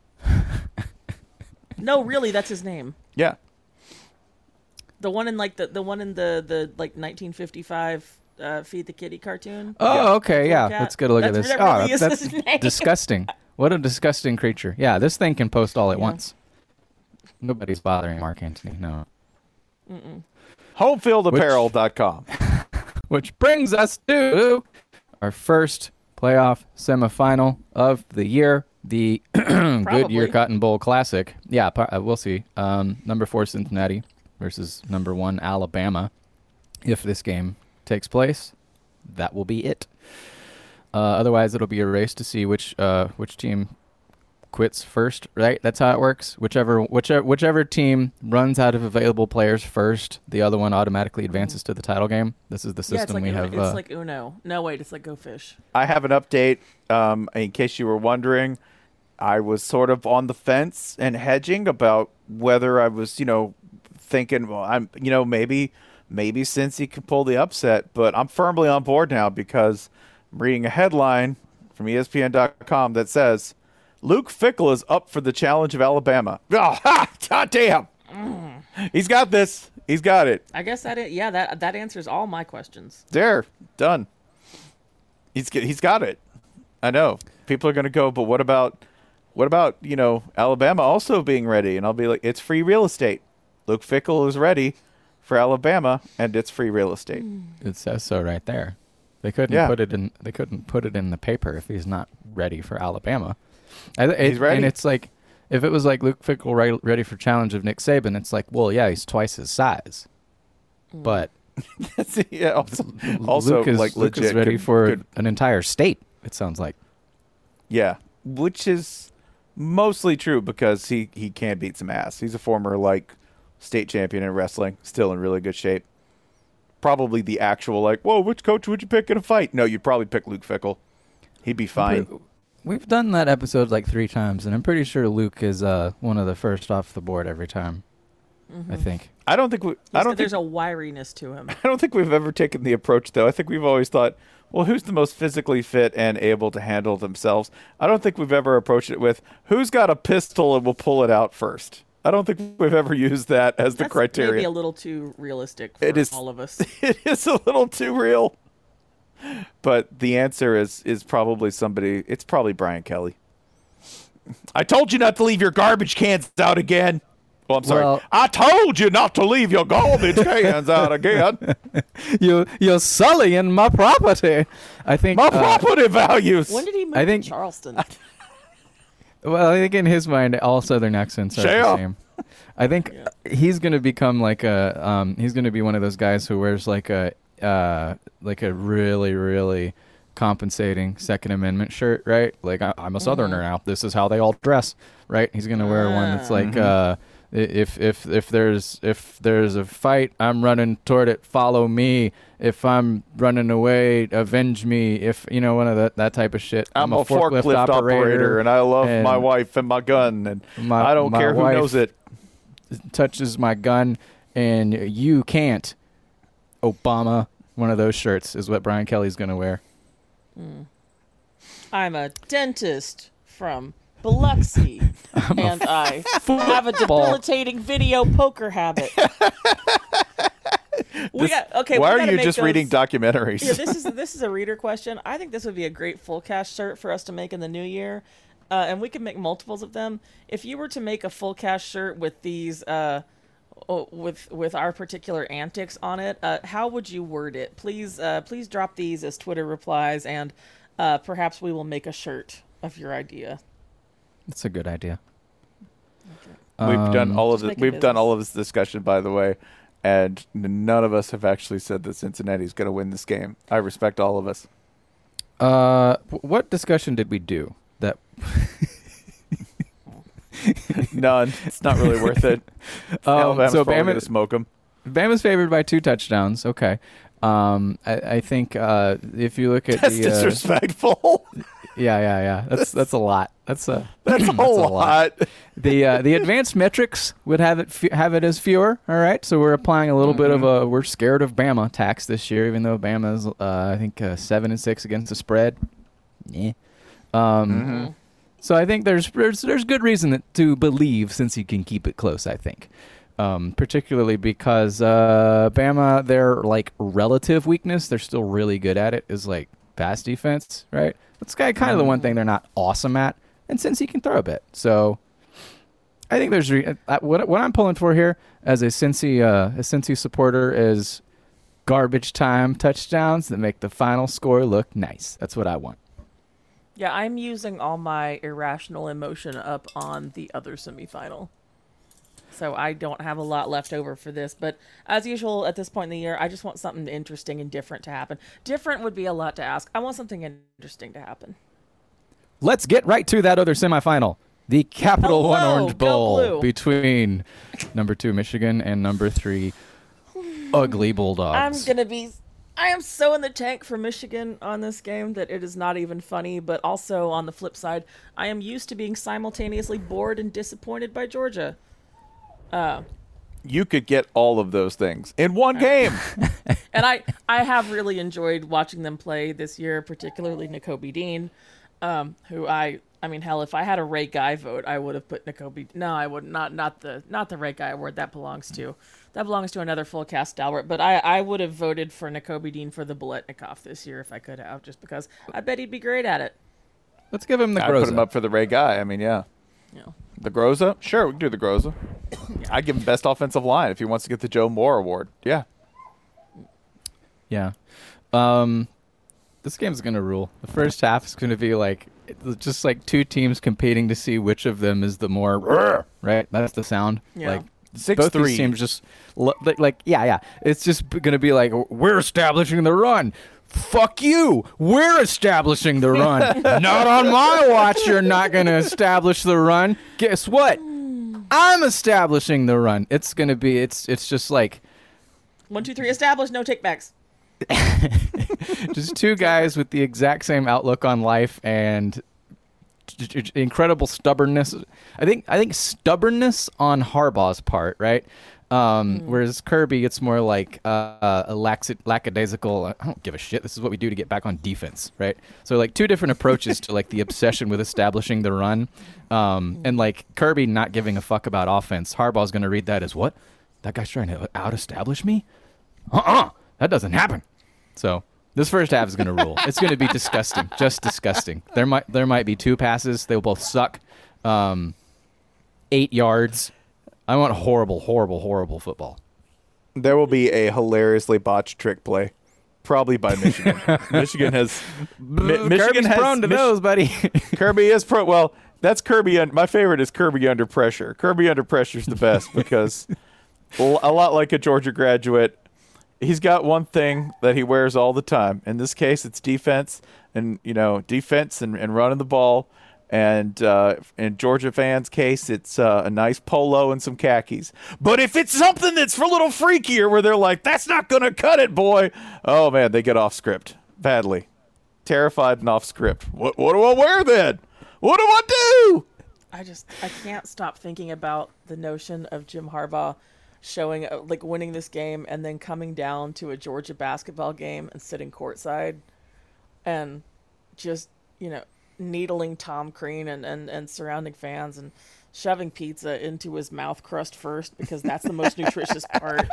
No, really, that's his name.
Yeah.
The one in like the one in the like 1955 Feed the Kitty cartoon.
Oh, okay, yeah.
Cat.
Let's get a look at this.
That really is
that's
his name.
disgusting. What a disgusting creature. Yeah, this thing can post all at once. Nobody's bothering Mark Antony. No.
Homefieldapparel.com.
Which brings us to our first playoff semifinal of the year, the Goodyear Cotton Bowl Classic. Yeah, we'll see. Number 4 Cincinnati versus number 1 Alabama. If this game takes place, that will be it. Otherwise, it'll be a race to see which team quits first. Right? That's how it works. Whichever team runs out of available players first, the other one automatically advances to the title game. This is the system we have.
It's like Uno. No, wait, it's like Go Fish.
I have an update. In case you were wondering, I was sort of on the fence and hedging about whether I was, thinking, well, I'm, maybe Cincy can pull the upset, but I'm firmly on board now because I'm reading a headline from ESPN.com that says Luke Fickell is up for the challenge of Alabama. Oh, God damn! He's got this. He's got it.
I guess that answers all my questions.
There, done. He's got it. I know people are going to go, but what about Alabama also being ready? And I'll be like, it's free real estate. Luke Fickell is ready for Alabama, and it's free real estate.
It says so right there. They couldn't put it in. They couldn't put it in the paper if he's not ready for Alabama.
He's ready,
and it's like if it was like Luke Fickell ready for challenge of Nick Saban, it's like, well, yeah, he's twice his size, but
also
Luke is,
like
Luke
legit
is ready for an entire state. It sounds like.
Yeah, which is mostly true because he can beat some ass. He's a former state champion in wrestling, still in really good shape. Probably the actual whoa, which coach would you pick in a fight? No, you'd probably pick Luke Fickell. He'd be fine.
We've done that episode 3 times, and I'm pretty sure Luke is one of the first off the board every time. I think.
I don't think
there's a wiriness to him.
I don't think we've ever taken the approach, though. I think we've always thought, well, who's the most physically fit and able to handle themselves? I don't think we've ever approached it with who's got a pistol and will pull it out first. I don't think we've ever used that as the criteria.
Maybe a little too realistic for all of us.
It is a little too real. But the answer is probably somebody. It's probably Brian Kelly. I told you not to leave your garbage cans out again. Well, I'm sorry. I told you not to leave your garbage cans out again.
You're sullying my property. I think
my property values.
When did he move to Charleston?
Well, I think in his mind, all Southern accents are the same. I think he's going to become he's going to be one of those guys who wears a really, really compensating Second Amendment shirt, right? I'm a Southerner now. This is how they all dress, right? He's going to wear one that's if there's a fight, I'm running toward it. Follow me. If I'm running away, avenge me. If one of that type of shit.
I'm a forklift operator, and I love my wife and my gun, and I don't care who knows it.
Touches my gun, and you can't. Obama. One of those shirts is what Brian Kelly's going to wear.
I'm a dentist from Biloxi, and I have a debilitating video poker habit.
Why are you just reading documentaries?
Yeah, this is a reader question. I think this would be a great full cast shirt for us to make in the new year, and we can make multiples of them. If you were to make a full cast shirt with these, with our particular antics on it, how would you word it? Please drop these as Twitter replies, and perhaps we will make a shirt of your idea.
That's a good idea.
We've done all of
Just
this.
make it
We've done
business.
all of this discussion, by the way, and none of us have actually said that Cincinnati's going to win this game. I respect all of us.
What discussion did we do? That
None. It's not really worth it. Alabama's
so
probably
Bama-
going to smoke them.
Bama's favored by 2 touchdowns. Okay. I think if you look at
That's
the
disrespectful.
yeah. That's a lot. That's a
lot.
The advanced metrics would have it as fewer. All right, so we're applying a little bit of a we're scared of Bama tax this year, even though Bama's I think 7-6 against the spread. Yeah. So I think there's good reason to believe since you can keep it close. I think. Particularly because Bama, their like relative weakness, they're still really good at it, is like pass defense, right? That's kind of the one thing they're not awesome at, and since he can throw a bit, so I think there's what I'm pulling for here as a Cincy supporter is garbage time touchdowns that make the final score look nice. That's what I want.
Yeah, I'm using all my irrational emotion up on the other semifinal. So I don't have a lot left over for this. But as usual, at this point in the year, I just want something interesting and different to happen. Different would be a lot to ask. I want something interesting to happen.
Let's get right to that other semifinal. The Capital One
Hello,
Orange
go
Bowl
blue.
between number 2 Michigan and number 3 Ugly Bulldogs.
I am so in the tank for Michigan on this game that it is not even funny. But also on the flip side, I am used to being simultaneously bored and disappointed by Georgia.
You could get all of those things in one game.
And I have really enjoyed watching them play this year, particularly Nakobe Dean, who I mean, hell, if I had a Ray Guy vote, I would have put Nakobe. No, I would not the Ray Guy award. That belongs to another full cast Dalbert. But I would have voted for Nakobe Dean for the Biletnikoff this year if I could have, just because I bet he'd be great at it.
Let's give him the
I put him
Groza.
up for the Ray Guy. I mean, yeah. The Groza? Sure, we can do the Groza. I'd give him best offensive line if he wants to get the Joe Moore award. Yeah.
Yeah. This game's going to rule. The first half is going to be like just like 2 teams competing to see which of them is the more right? That's the sound.
Yeah.
Like
6-3.
both these teams just yeah. It's just going to be like we're establishing the run. Fuck you. We're establishing the run. Not on my watch. You're not going to establish the run. Guess what? I'm establishing the run. It's going to be it's just like
1, 2, 3, establish, no takebacks.
just 2 guys with the exact same outlook on life and incredible stubbornness. I think stubbornness on Harbaugh's part, right? Whereas Kirby, it's more like a lackadaisical. I don't give a shit. This is what we do to get back on defense, right? So like 2 different approaches to like the obsession with establishing the run, and like Kirby not giving a fuck about offense. Harbaugh's going to read that as what? That guy's trying to out-establish me? That doesn't happen. So this first half is going to rule. It's going to be disgusting, just disgusting. There might be 2 passes. They'll both suck. 8 yards. I want horrible football.
There will be a hilariously botched trick play, probably by Michigan. Michigan's
prone to those, buddy.
Kirby is pro. Well, that's Kirby. My favorite is Kirby under pressure. Kirby under pressure is the best because a lot like a Georgia graduate, he's got one thing that he wears all the time. In this case, it's defense and running the ball. And in Georgia fans' case, it's a nice polo and some khakis. But if it's something that's a little freakier where they're like, that's not going to cut it, boy. Oh, man, they get off script badly. Terrified and off script. What do I wear then? What do I do?
I can't stop thinking about the notion of Jim Harbaugh showing, like, winning this game and then coming down to a Georgia basketball game and sitting courtside and just, needling Tom Crean and surrounding fans and shoving pizza into his mouth crust first because that's the most nutritious part.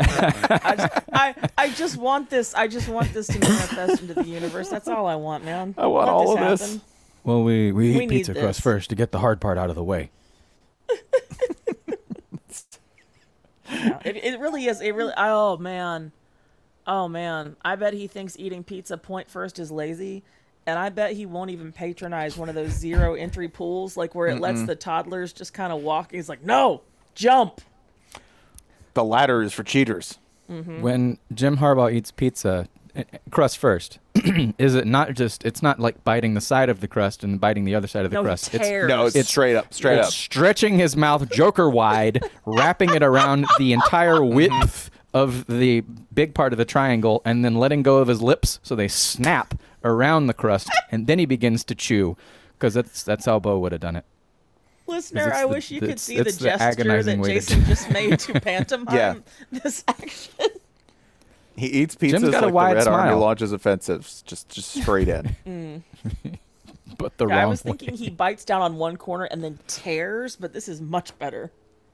I just want this. I just want this to manifest into the universe. That's all I want, man.
I want all of this.
Happen.
Well, we eat
need
pizza
this.
crust first to get the hard part out of the way.
Yeah, it really is. It really. Oh man. I bet he thinks eating pizza point first is lazy, And I bet he won't even patronize one of those 0 entry pools, like where it lets the toddlers just kind of walk. He's like, no, jump.
The ladder is for cheaters.
When Jim Harbaugh eats pizza, crust first, is it not just, it's not like biting the side of the crust and biting the other side of the
No,
crust.
he tears.
No, it's straight up.
It's stretching his mouth Joker wide, wrapping it around the entire width of the big part of the triangle, and then letting go of his lips so they snap around the crust, and then he begins to chew, because that's how Bo would have done it.
Listener, I wish you could see the
it's the
gesture
agonizing
that
way to
Jason
do
just made to pantomime this action.
He eats pizzas
Jim's got a
like
wide
the Red Army
smile.
launches offensives, just straight in.
But the
Yeah, I
wrong
was
way.
thinking he bites down on one corner and then tears, but this is much better.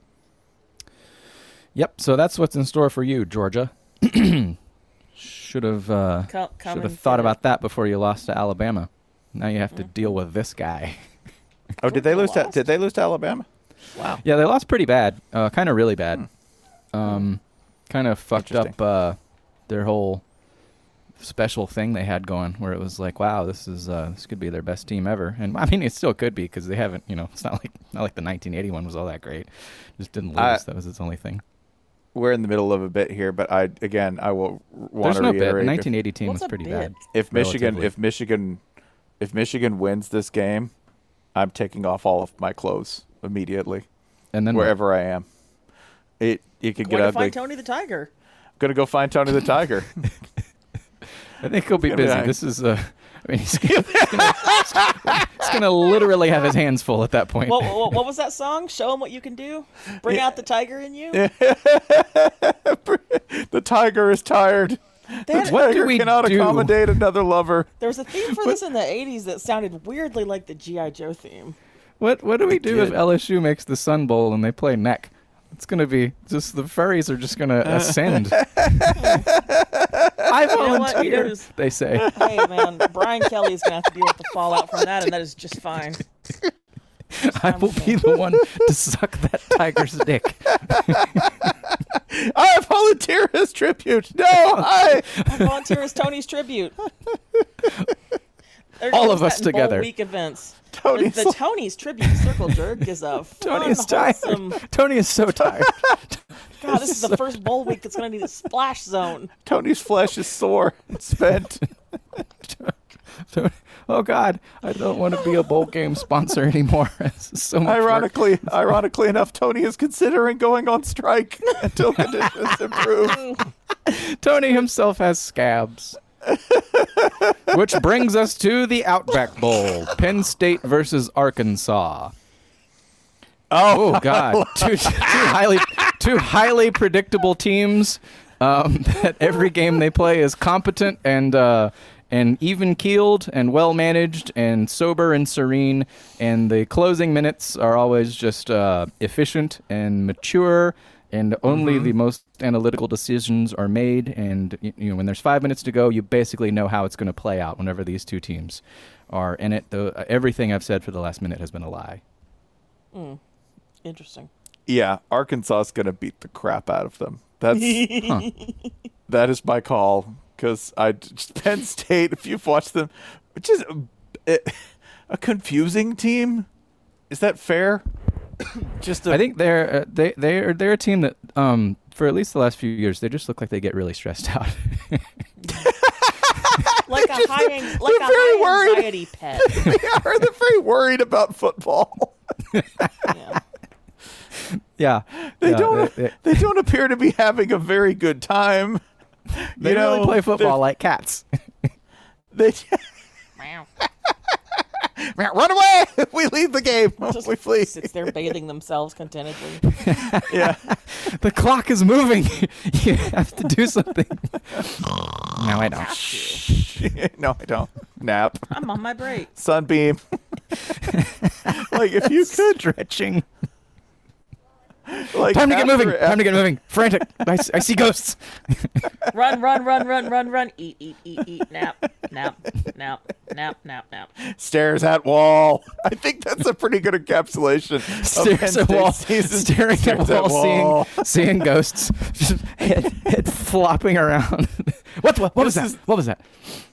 Yep, so that's what's in store for you, Georgia. Should have
Come
should
and
have thought
get
about that before you lost to Alabama. Now you have to deal with this guy.
Oh, did they lose to?
lost?
Did they lose to Alabama? Wow.
Yeah, they lost pretty bad, kind of really bad. Kind of fucked up their whole special thing they had going, where it was like, wow, this could be their best team ever. And I mean, it still could be, because they haven't, it's not like the 1981 was all that great. Just didn't lose. That was its only thing.
We're in the middle of a bit here, but I will want
There's
to
no bit. The
reiterate.
1980 team
What's
was
a
pretty
bit?
bad.
If
relatively.
Michigan wins this game, I'm taking off all of my clothes immediately,
And then
wherever I am. It could get
Going to
ugly.
find Tony the Tiger.
Gonna go find Tony the Tiger.
I think he'll be
gonna
busy.
die.
This is he's gonna literally have his hands full at that point.
What was that song? Show him what you can do. Bring out the tiger in you.
The tiger is tired. The
What do
tiger
we
cannot
do?
accommodate another lover.
There was a theme for this in the 80s that sounded weirdly like the G.I. Joe theme.
What do we do if
did.
LSU makes the Sun Bowl and they play neck? It's gonna be just the furries are just gonna ascend. I
know what?
volunteer.
It is-
They say.
Hey, man, Brian Kelly's going to have to deal with the fallout from that, and that is just fine.
I will be the one to suck that tiger's dick.
I volunteer as tribute. No, I
Volunteer as Tony's tribute. There's
All
always
of us
that in bowl
together.
week events.
Tony's
the Tony's tribute circle jerk is a fun,
Tony is tired.
wholesome.
Tony is so tired.
God, this is the first bowl week that's going to need a splash zone.
Tony's flesh is sore and spent.
Oh God, I don't want to be a bowl game sponsor anymore. This is so much work.
Ironically enough, Tony is considering going on strike until conditions improve.
Tony himself has scabs. Which brings us to the Outback Bowl. Penn State versus Arkansas. Oh God. Two highly predictable teams that every game they play is competent and even-keeled and well-managed and sober and serene, and the closing minutes are always just efficient and mature, and only the most analytical decisions are made. And when there's 5 minutes to go, you basically know how it's going to play out whenever these two teams are in it. Everything I've said for the last minute has been a lie.
Interesting.
Yeah, Arkansas is going to beat the crap out of them. That is my call, because Penn State, if you've watched them, which is a confusing team. Is that fair?
I think they're a team that for at least the last few years they just look like they get really stressed out.
Like a high anxiety pet.
They're very worried about football.
Yeah.
Yeah,
They don't appear to be having a very good time.
They really play football like cats.
They run away! We leave the game.
Just
We flee.
sits there bathing themselves contentedly.
Yeah.
The clock is moving. You have to do something. No, I don't.
No, I don't. Nap.
I'm on my break.
Sunbeam. Like, if you could.
Stretching.
Like,
Time to get moving. Time to get moving. Frantic. I see ghosts.
Run. Eat. Nap.
Stares at wall. I think that's a pretty good encapsulation.
Stares at wall. Staring at wall. Seeing ghosts. Just head flopping around. What was that? What was that?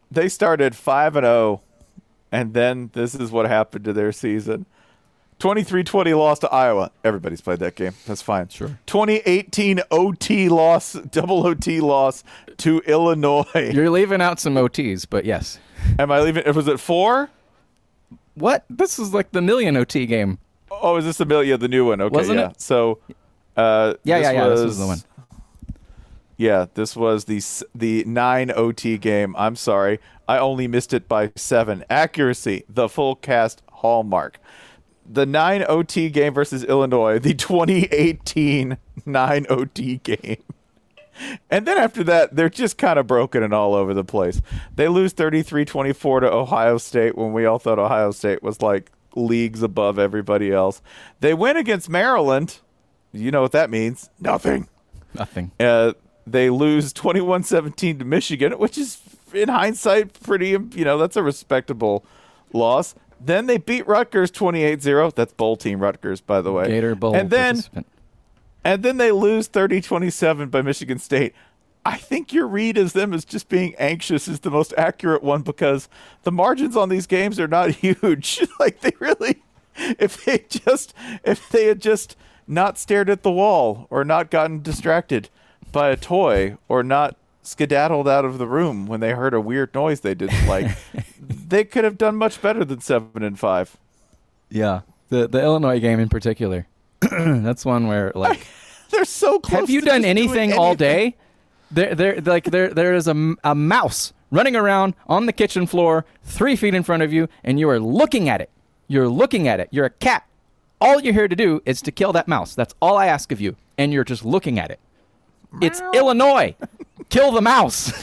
They started 5-0, and then this is what happened to their season. 23-20 loss to Iowa. Everybody's played that game. That's fine.
Sure.
2018 OT loss, double OT loss to Illinois.
You're leaving out some OTs, but yes.
Am I leaving? Was it 4?
What? This is like the million OT game.
Oh, is this the new one? Okay,
Wasn't
yeah.
it?
So,
Yeah. This was the one.
Yeah, this was the 9 OT game. I'm sorry. I only missed it by 7. Accuracy, the full cast hallmark. The 9 OT game versus Illinois, the 2018 9 OT game. And then after that, they're just kind of broken and all over the place. They lose 33-24 to Ohio State when we all thought Ohio State was like leagues above everybody else. They win against Maryland. You know what that means. Nothing. They lose 21-17 to Michigan, which is, in hindsight, pretty, that's a respectable loss. Then they beat Rutgers 28-0. That's bowl team Rutgers, by the way.
Gator Bowl
participant. And then they lose 30-27 by Michigan State. I think your read as them as just being anxious is the most accurate one because the margins on these games are not huge. Like they really, if they had just not stared at the wall or not gotten distracted by a toy or not skedaddled out of the room when they heard a weird noise they didn't like, they could have done much better than 7-5.
Yeah, the Illinois game in particular. That's one where like
they're so close.
Have you
to
done
just
anything
doing
all day? There is a mouse running around on the kitchen floor 3 feet in front of you, and you are looking at it. You're looking at it. You're a cat. All you're here to do is to kill that mouse. That's all I ask of you, and you're just looking at it. It's Illinois. Kill the mouse.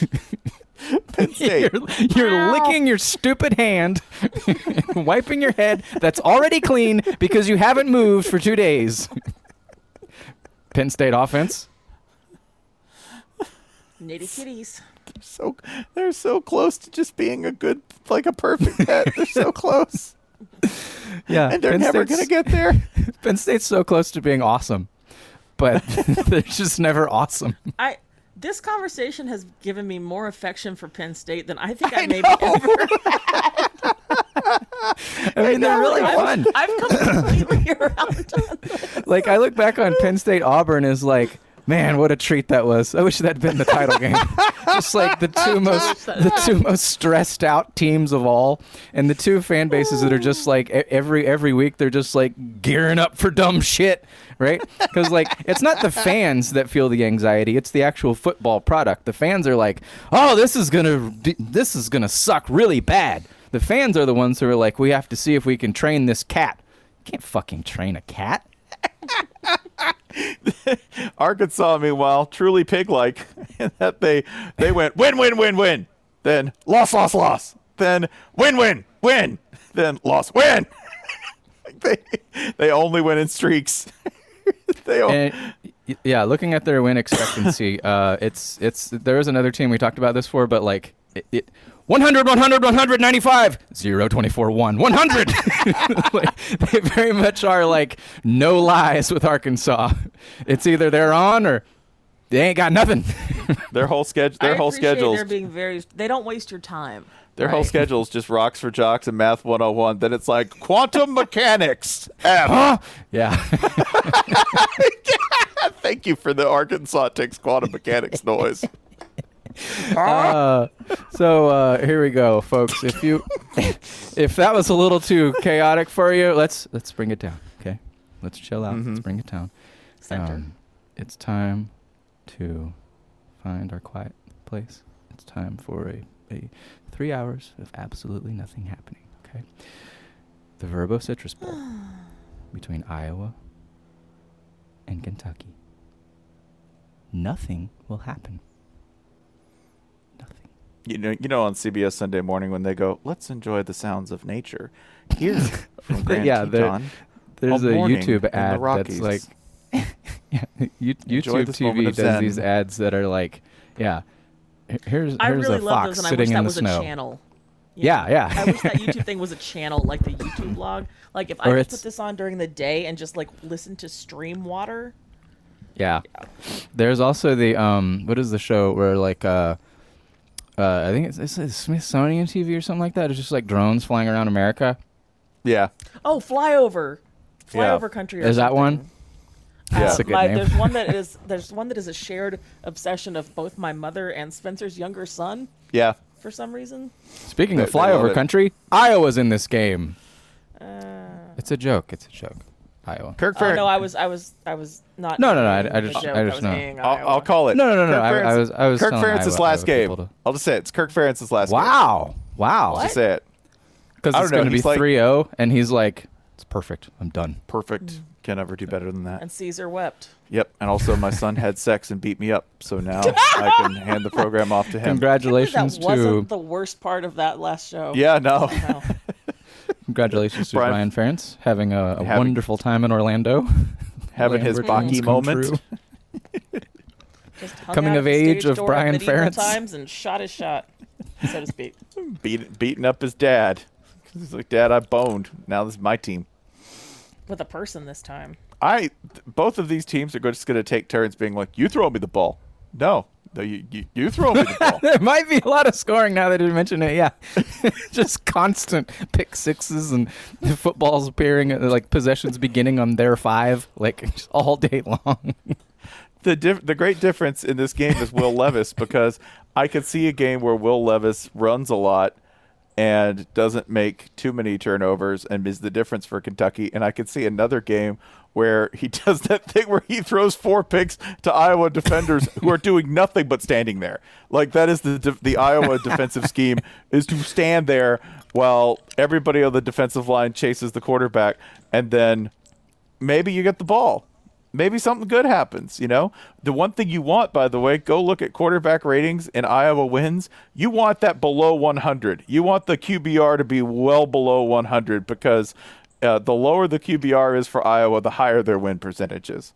You're licking your stupid hand, wiping your head that's already clean because you haven't moved for 2 days. Penn State offense.
Nitty kitties.
They're so close to just being a perfect pet. They're so close.
Yeah,
and they're never going to get there.
Penn State's so close to being awesome, but they're just never awesome.
This conversation has given me more affection for Penn State than I think I maybe ever had.
I mean, they're really fun.
I've come completely around on this.
Like, I look back on Penn State Auburn as like, man, what a treat that was. I wish that had been the title game. Just like the two most stressed out teams of all, and the two fan bases that are just like every week they're just like gearing up for dumb shit, right? Because like it's not the fans that feel the anxiety; it's the actual football product. The fans are like, "Oh, this is gonna suck really bad." The fans are the ones who are like, "We have to see if we can train this cat." You can't fucking train a cat.
Arkansas, meanwhile, truly pig-like in that they went win, then loss, then win, then loss, win. they only win in streaks.
Yeah, looking at their win expectancy, it's there is another team we talked about this for, but like it 100, 195, 0, 24, 1, 100. Like, they very much are like no lies with Arkansas. It's either they're on or they ain't got nothing.
Their whole schedules.
They're being they don't waste your time.
Their whole schedule's just rocks for jocks and math 101. Then it's like quantum mechanics. F.
Yeah.
Thank you for the Arkansas takes quantum mechanics noise.
So here we go, folks. If that was a little too chaotic for you, let's bring it down. Okay, let's chill out. Let's bring it down. It's time to find our quiet place. It's time for a 3 hours of absolutely nothing happening. Okay, the Verbo Citrus Bowl between Iowa and Kentucky. Nothing will happen.
You know, on CBS Sunday Morning when they go, "Let's enjoy the sounds of nature." Here from Grand Teton,
there's a YouTube ad that's like, YouTube TV does
Zen.
these ads that are like, here's
really
a
love
fox
those, and
sitting
I
in
wish
the
that was
snow.
a channel.
Yeah.
I wish that YouTube thing was a channel, like the YouTube blog. Like if I could put this on during the day and just like listen to stream water.
Yeah. There's also the what is the show where like I think it's Smithsonian TV or something like that. It's just like drones flying around America.
Yeah.
Oh, flyover
Yeah.
country. Or
Is that
something.
one?
Yeah.
That's a good name.
There's one that is a shared obsession of both my mother and Spencer's younger son
Yeah.
for some reason.
Speaking of
They love
flyover
it.
country, Iowa's in this game. It's a joke. Iowa.
Kirk
Oh
Ferentz.
no, I was not.
No, I
the
just
joke.
know.
saying
I'll
Iowa.
call it.
No.
Kirk
I
Ferentz-
was
Kirk
telling
Ferentz's
Iowa
last game.
people to-
I'll just say it. It's Kirk Ferentz's last game.
Wow.
I'll just say it.
Because
I
it's
don't know,
going to be
he's like-
3-0, and he's like, it's perfect. I'm done.
Perfect. Can never do better than that.
And Caesar wept.
Yep. And also, my son had sex and beat me up, so now I can hand the program off to him.
Congratulations
That wasn't
to
the worst part of that last show.
Yeah. No.
No.
congratulations to
Brian-
Brian Ferentz having a
Having-
wonderful time in Orlando.
Having his
Lamborghini's
Baki
come
moment.
true.
Just hung
Coming
out
of
at the
age
stage
of
door
Brian
at medieval
Ferentz.
times and shot his shot, so to speak.
Beating up his dad. He's like, Dad, I boned. Now this is my team.
With a person this time.
Both of these teams are just going to take turns being like, you throw me the ball. No, you throw me the ball.
There might be a lot of scoring now that you mention it. Yeah, just constant pick sixes and the footballs appearing, like possessions beginning on their 5, like just all day long.
The great difference in this game is Will Levis, because I could see a game where Will Levis runs a lot and doesn't make too many turnovers and is the difference for Kentucky. And I could see another game where he does that thing where he throws 4 picks to Iowa defenders who are doing nothing but standing there. Like, that is the Iowa defensive scheme, is to stand there while everybody on the defensive line chases the quarterback, and then maybe you get the ball. Maybe something good happens, you know? The one thing you want, by the way, go look at quarterback ratings in Iowa wins. You want that below 100. You want the QBR to be well below 100, because the lower the QBR is for Iowa, the higher their win percentage is.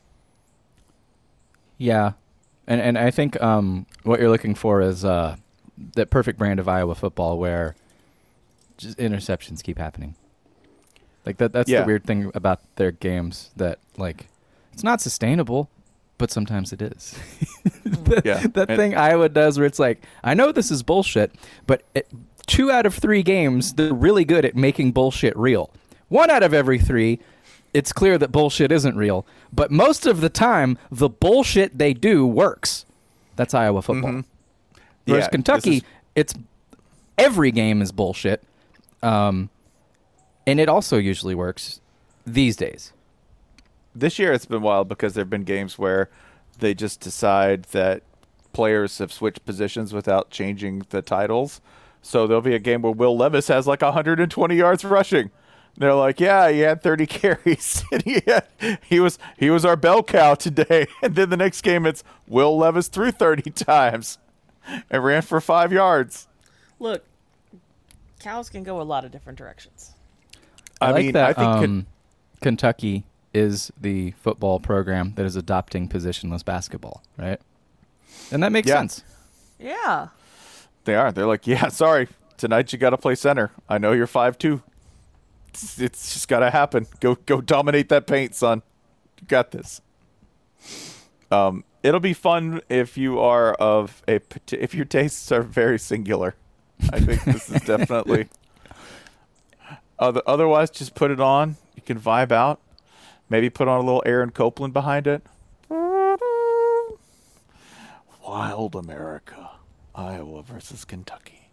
Yeah, and I think what you're looking for is that perfect brand of Iowa football where just interceptions keep happening. Like that's
Yeah.
the weird thing about their games, that like it's not sustainable, but sometimes it is. That thing Iowa does where it's like, I know this is bullshit, but 2 out of 3 games, they're really good at making bullshit real. 1 out of every 3, it's clear that bullshit isn't real. But most of the time, the bullshit they do works. That's Iowa football.
Mm-hmm.
Whereas
Yeah,
Kentucky, it's every game is bullshit. And it also usually works these days.
This year it's been wild because there have been games where they just decide that players have switched positions without changing the titles. So there'll be a game where Will Levis has like 120 yards rushing. They're like, yeah, he had 30 carries. And he was our bell cow today. And then the next game it's Will Levis threw 30 times and ran for 5 yards.
Look, cows can go a lot of different directions.
I like
mean,
that
I think
Kentucky is the football program that is adopting positionless basketball, right? And that makes sense.
Yeah.
they are. They're like, yeah, sorry, tonight you got to play center. I know you're 5'2". It's just got to happen. Go dominate that paint, son. You got this. It'll be fun if you are if your tastes are very singular. I think this is definitely. Otherwise, just put it on. You can vibe out. Maybe put on a little Aaron Copland behind it. Wild America, Iowa versus Kentucky.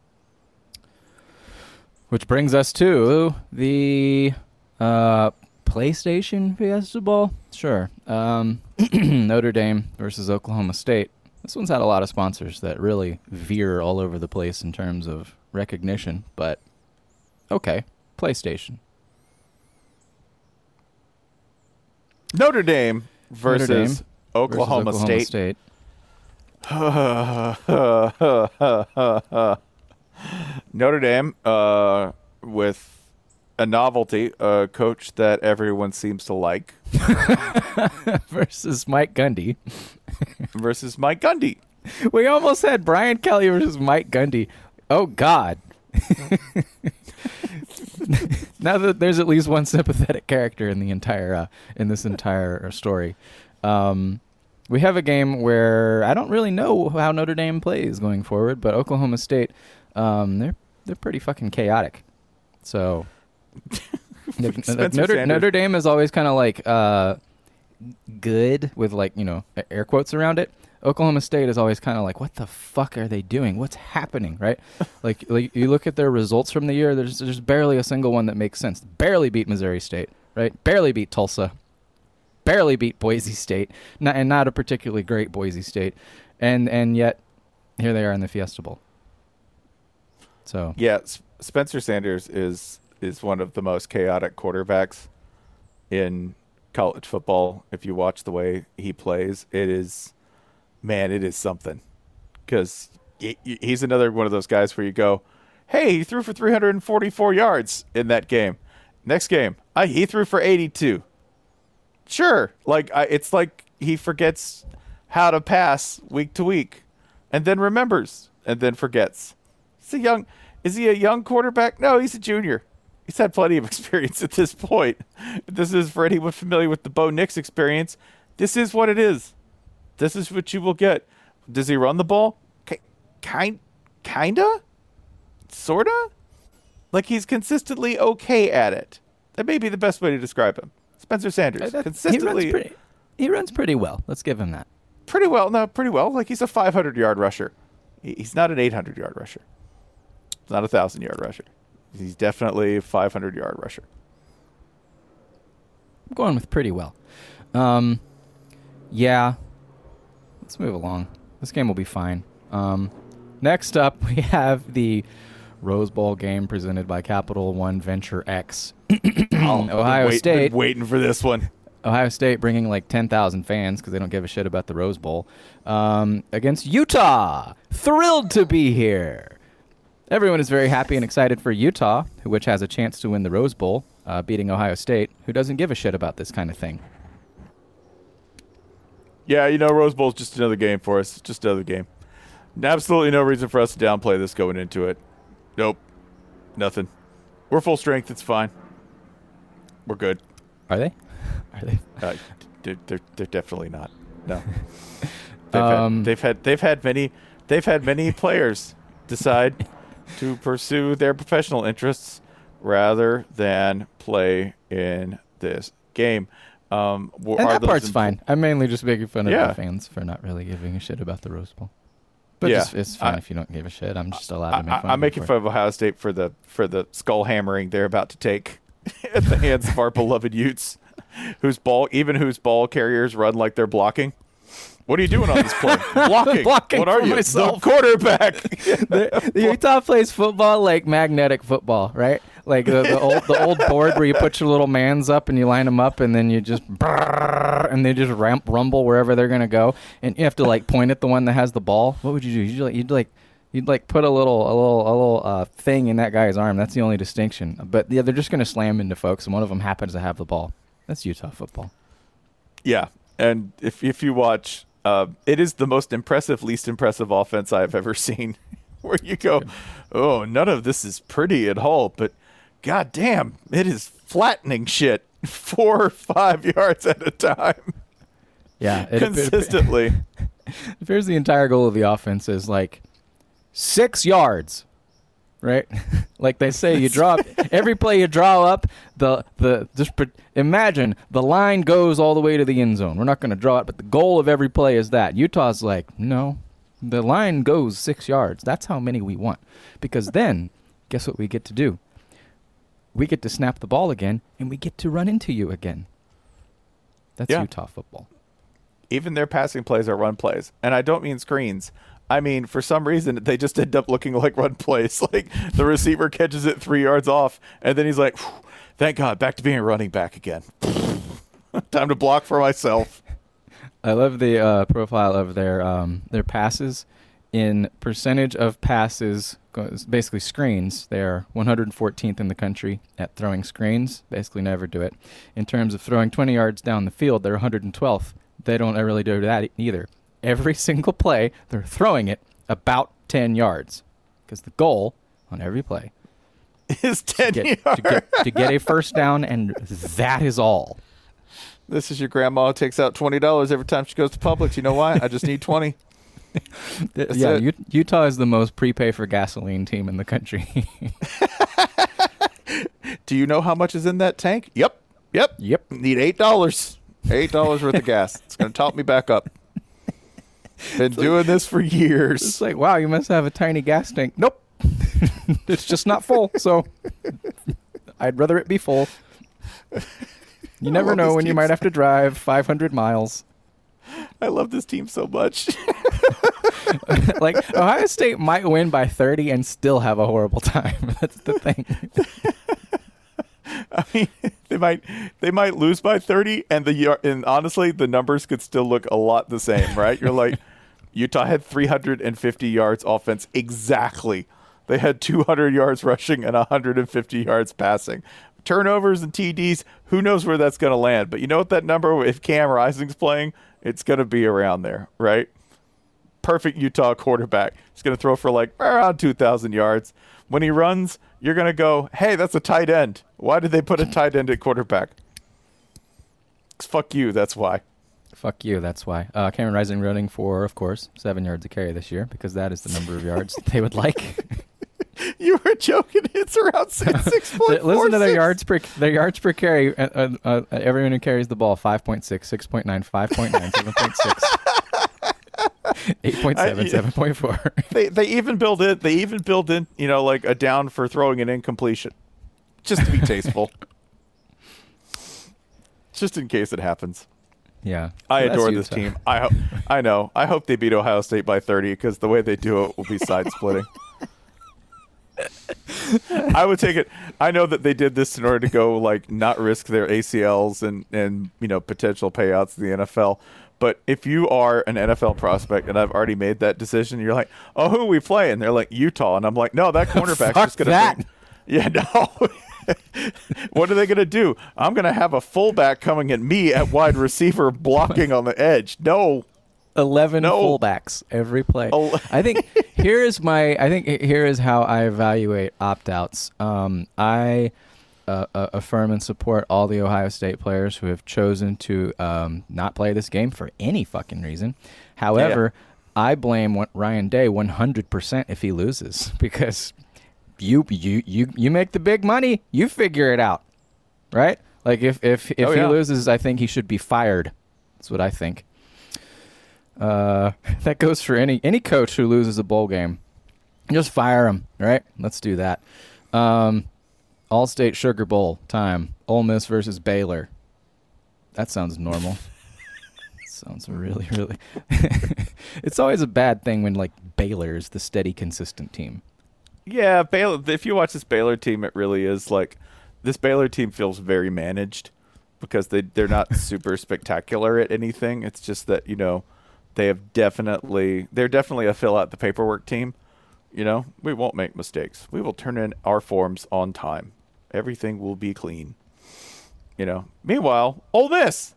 Which brings us to the PlayStation Fiesta Bowl. Sure. Notre Dame versus Oklahoma State. This one's had a lot of sponsors that really veer all over the place in terms of recognition, but okay, PlayStation.
Notre Dame versus Oklahoma State. Notre Dame with a novelty, a coach that everyone seems to like.
Versus Mike Gundy.
Versus Mike Gundy.
We almost had Brian Kelly versus Mike Gundy. Oh, God. Now that there's at least one sympathetic character in the entire in this entire story. What we have a game where I don't really know how Notre Dame plays going forward, but Oklahoma State, they're pretty fucking chaotic. So Notre Dame is always kind of like good with like, you know, air quotes around it. Oklahoma State is always kind of like, what the fuck are they doing? What's happening, right? like you look at their results from the year, there's barely a single one that makes sense. Barely beat Missouri State, right? Barely beat Tulsa. Barely beat Boise State. Not a particularly great Boise State. And yet, here they are in the Fiesta Bowl. So
yeah, Spencer Sanders is one of the most chaotic quarterbacks in college football. If you watch the way he plays, it is something. Because he's another one of those guys where you go, hey, he threw for 344 yards in that game. Next game, he threw for 82. Sure. It's like he forgets how to pass week to week and then remembers and then forgets. Is he a young quarterback? No, he's a junior. He's had plenty of experience at this point. This is for anyone familiar with the Bo Nix experience. This is what it is. This is what you will get. Does he run the ball? Kinda? Sorta? Like he's consistently okay at it. That may be the best way to describe him. Spencer Sanders. Consistently.
He runs pretty well. Let's give him that.
Pretty well. Like he's a 500-yard rusher. He's not an 800-yard rusher. He's not a 1,000-yard rusher. He's definitely a 500-yard rusher.
I'm going with pretty well. Yeah. Let's move along. This game will be fine. Next up, we have the Rose Bowl game presented by Capital One Venture X. Ohio State.
Been waiting for this one.
Ohio State bringing like 10,000 fans because they don't give a shit about the Rose Bowl against Utah. Thrilled to be here. Everyone is very happy and excited for Utah, which has a chance to win the Rose Bowl, beating Ohio State, who doesn't give a shit about this kind of thing.
Yeah, Rose Bowl's just another game for us. Just another game. Absolutely no reason for us to downplay this going into it. Nope. Nothing. We're full strength. It's fine. We're good.
Are they?
They're definitely not. No. They've had many players decide to pursue their professional interests rather than play in this game.
And that part's fine. I'm mainly just making fun of the fans for not really giving a shit about the Rose Bowl. But it's fine if you don't give a shit. I'm just allowed to make fun.
I'm making fun of Ohio State for the skull hammering they're about to take at the hands of our beloved Utes, whose ball carriers run like they're blocking. What are you doing on this play? Blocking. What are you?
Myself.
The quarterback.
the Utah plays football like magnetic football, right? Like the old board where you put your little mans up and you line them up and then you just and they just rumble wherever they're gonna go, and you have to like point at the one that has the ball. What would you do? You'd put a little thing in that guy's arm. That's the only distinction. But they're just gonna slam into folks, and one of them happens to have the ball. That's Utah football.
Yeah, and if you watch. It is the most impressive, least impressive offense I've ever seen. Where you go, oh, none of this is pretty at all, but goddamn, it is flattening shit 4 or 5 yards at a time.
Yeah,
consistently.
It appears the entire goal of the offense is like 6 yards, right? Like they say, you draw every play you draw up. Imagine the line goes all the way to the end zone. We're not going to draw it, but the goal of every play is that. Utah's like, no, the line goes 6 yards. That's how many we want. Because then, guess what we get to do? We get to snap the ball again, and we get to run into you again. That's Utah football.
Even their passing plays are run plays. And I don't mean screens. I mean, for some reason, they just end up looking like run plays. Like the receiver catches it 3 yards off, and then he's like, thank God, back to being a running back again. Time to block for myself.
I love the profile of their passes. In percentage of passes, basically screens, they are 114th in the country at throwing screens. Basically never do it. In terms of throwing 20 yards down the field, they're 112th. They don't really do that either. Every single play, they're throwing it about 10 yards. Because the goal on every play
is 10 yards.
To get a first down, and that is all.
This is your grandma who takes out $20 every time she goes to Publix. You know why? I just need 20.
Utah is the most prepay for gasoline team in the country.
Do you know how much is in that tank? Yep. Need $8. $8 worth of gas. It's going to top me back up. Been doing this for years.
It's like, wow, you must have a tiny gas tank. Nope. It's just not full, so I'd rather it be full. You never know when you might have to drive 500 miles.
I love this team so much.
Like, Ohio State might win by 30 and still have a horrible time. That's the thing.
I mean, they might lose by 30, and honestly, the numbers could still look a lot the same, right? You're like, Utah had 350 yards offense exactly. They had 200 yards rushing and 150 yards passing. Turnovers and TDs, who knows where that's going to land? But you know what that number, if Cam Rising's playing, it's going to be around there, right? Perfect Utah quarterback. He's going to throw for like around 2,000 yards. When he runs, you're going to go, hey, that's a tight end. Why did they put a tight end at quarterback? Fuck you, that's why.
Fuck you, that's why. Cameron Rising running for, of course, 7 yards a carry this year because that is the number of yards they would like.
You were joking. It's around 6.46.
Listen to their yards per carry. Everyone who carries the ball, 5.6, 6.9, 5.9, 7.6. 8.7, 7.4.
They even build in, like a down for throwing an incompletion. Just to be tasteful. Just in case it happens.
Yeah.
I adore this team. I know. I hope they beat Ohio State by 30 because the way they do it will be side-splitting. I would take it. I know that they did this in order to go not risk their ACLs and potential payouts in the NFL. But if you are an NFL prospect and I've already made that decision, you're like, oh, who are we playing? They're like Utah, and I'm like, no, that cornerback's just going to. Yeah, no. What are they going to do? I'm going to have a fullback coming at me at wide receiver blocking on the edge. No.
11 fullbacks every play. I think here is how I evaluate opt-outs. I affirm and support all the Ohio State players who have chosen to not play this game for any fucking reason. However, I blame Ryan Day 100% if he loses because you make the big money, you figure it out, right? Like if he loses, I think he should be fired. That's what I think. That goes for any coach who loses a bowl game. Just fire him, right? Let's do that. All-State Sugar Bowl time. Ole Miss versus Baylor. That sounds normal. Sounds really, really... It's always a bad thing when, Baylor is the steady, consistent team.
Yeah, Baylor. If you watch this Baylor team, it really is this Baylor team feels very managed because they're not super spectacular at anything. It's just that, they're definitely a fill out the paperwork team. We won't make mistakes. We will turn in our forms on time. Everything will be clean. Meanwhile, Ole Miss,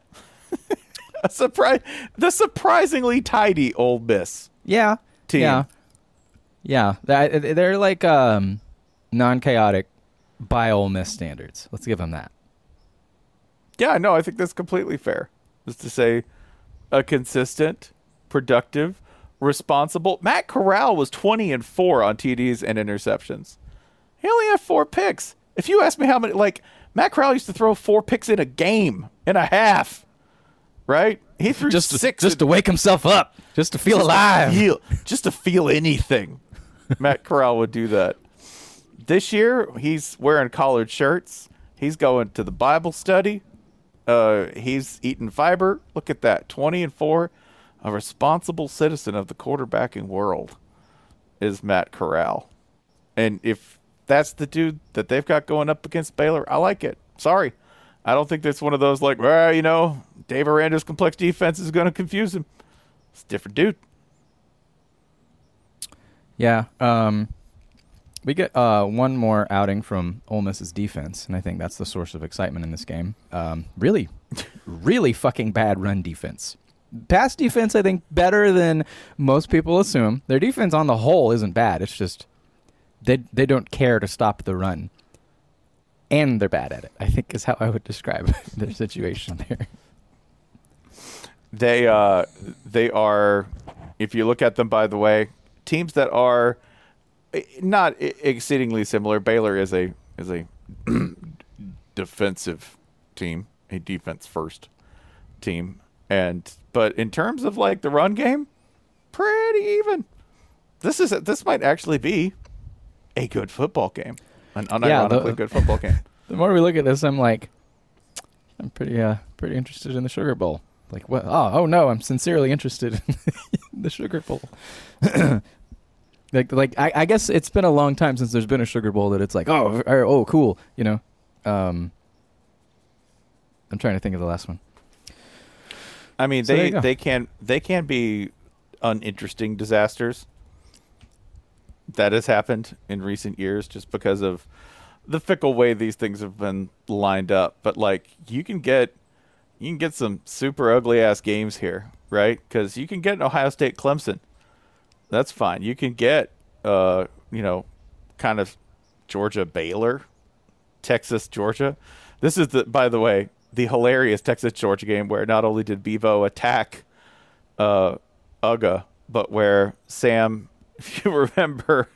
the surprisingly tidy Ole Miss.
Yeah.
Team.
Yeah. They're non-chaotic by Ole Miss standards. Let's give them that.
Yeah, no, I think that's completely fair. Just to say, a consistent, productive, responsible. Matt Corral was 20-4 on TDs and interceptions. He only had 4 picks. If you ask me how many, Matt Corral used to throw 4 picks in a game and a half, right? He threw 6
just to wake himself up, just to feel alive,
just to feel anything. Matt Corral would do that. This year, he's wearing collared shirts. He's going to the Bible study. He's eating fiber. Look at that, 20-4. A responsible citizen of the quarterbacking world is Matt Corral. And if that's the dude that they've got going up against Baylor, I like it. Sorry. I don't think that's one of those Dave Aranda's complex defense is going to confuse him. It's a different dude.
Yeah. We get one more outing from Ole Miss's defense, and I think that's the source of excitement in this game. Really, really fucking bad run defense. Pass defense, I think, better than most people assume. Their defense on the whole isn't bad. It's just they don't care to stop the run. And they're bad at it, I think is how I would describe their situation there.
They are, if you look at them, by the way, teams that are not exceedingly similar. Baylor is a defensive team, a defense first team, but in terms of like the run game, pretty even. This might actually be a good football game, an unironically good football game.
The more we look at this, I'm pretty interested in the Sugar Bowl. Like, what? Oh no, I'm sincerely interested in the Sugar Bowl. I guess it's been a long time since there's been a Sugar Bowl that it's like, oh, cool, you know. I'm trying to think of the last one.
I mean, they can be uninteresting disasters. That has happened in recent years just because of the fickle way these things have been lined up. But like, you can get some super ugly ass games here, right? Because you can get an Ohio State Clemson. That's fine. You can get kind of Georgia Baylor, Texas Georgia. This is by the way, the hilarious Texas Georgia game where not only did Bevo attack Uga, but where Sam, if you remember,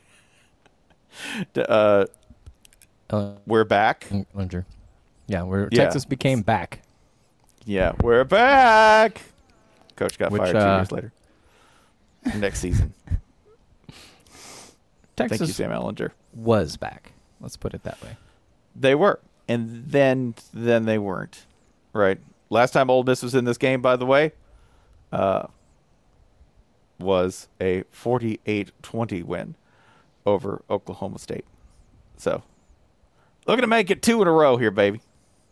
we're back.
Yeah, Texas became back.
Yeah, we're back. Coach got fired 2 years later. Next season.
Texas
Thank you, Sam Ellinger.
Was back. Let's put it that way.
They were, and then they weren't. Right. Last time Ole Miss was in this game, by the way, was a 48-20 win over Oklahoma State. So, looking to make it 2 in a row here, baby.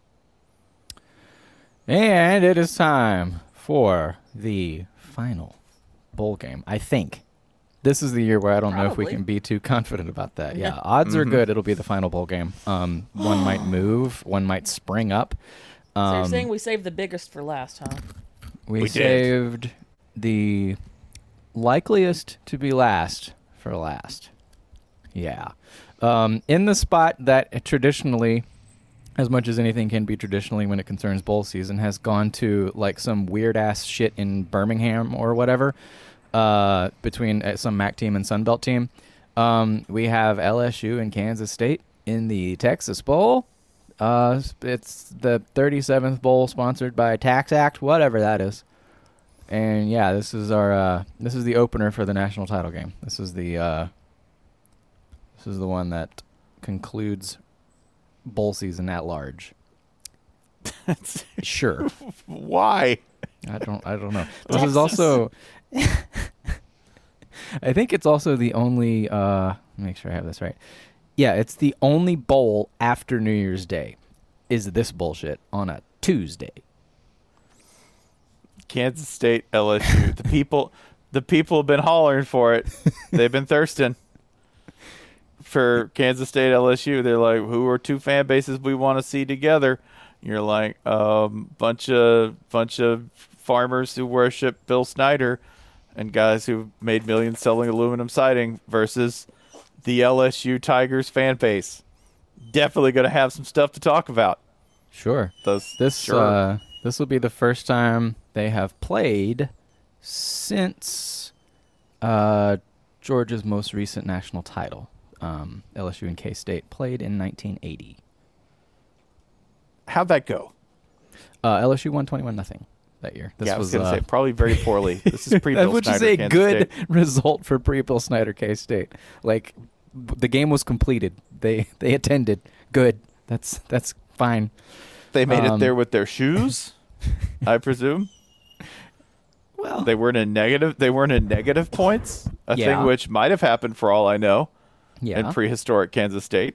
And it is time for the final bowl game. I think this is the year where I don't know if we can be too confident about that. Yeah, odds are good. It'll be the final bowl game. One might move. One might spring up.
So you're saying we saved the biggest for last, huh?
We saved the likeliest to be last for last. Yeah. In the spot that traditionally, as much as anything can be traditionally when it concerns bowl season, has gone to like some weird-ass shit in Birmingham or whatever, between some MAC team and Sunbelt team. We have LSU and Kansas State in the Texas Bowl. It's the 37th bowl sponsored by Tax Act, whatever that is. And yeah, this is the opener for the national title game. This is the one that concludes bowl season at large. Sure.
Why?
I don't know. This is also I think it's also the only make sure I have this right. Yeah, it's the only bowl after New Year's Day is this bullshit on a Tuesday.
Kansas State, LSU. The people have been hollering for it. They've been thirsting for Kansas State, LSU. They're like, who are two fan bases we want to see together? You're like, bunch of farmers who worship Bill Snyder and guys who made millions selling aluminum siding versus the LSU Tigers fan base. Definitely going to have some stuff to talk about.
Sure. This will be the first time they have played since Georgia's most recent national title. LSU and K-State played in 1980.
How'd that go?
LSU won 21-0 that year.
I was going to say probably very poorly. This is pre-Bill Snyder,
which is a
Kansas
good
State.
result for pre-Bill Snyder K-State. Like, the game was completed. They attended. Good. That's fine.
They made it there with their shoes, I presume.
Well,
they weren't in negative points. A thing which might have happened for all I know.
Yeah.
In prehistoric Kansas State.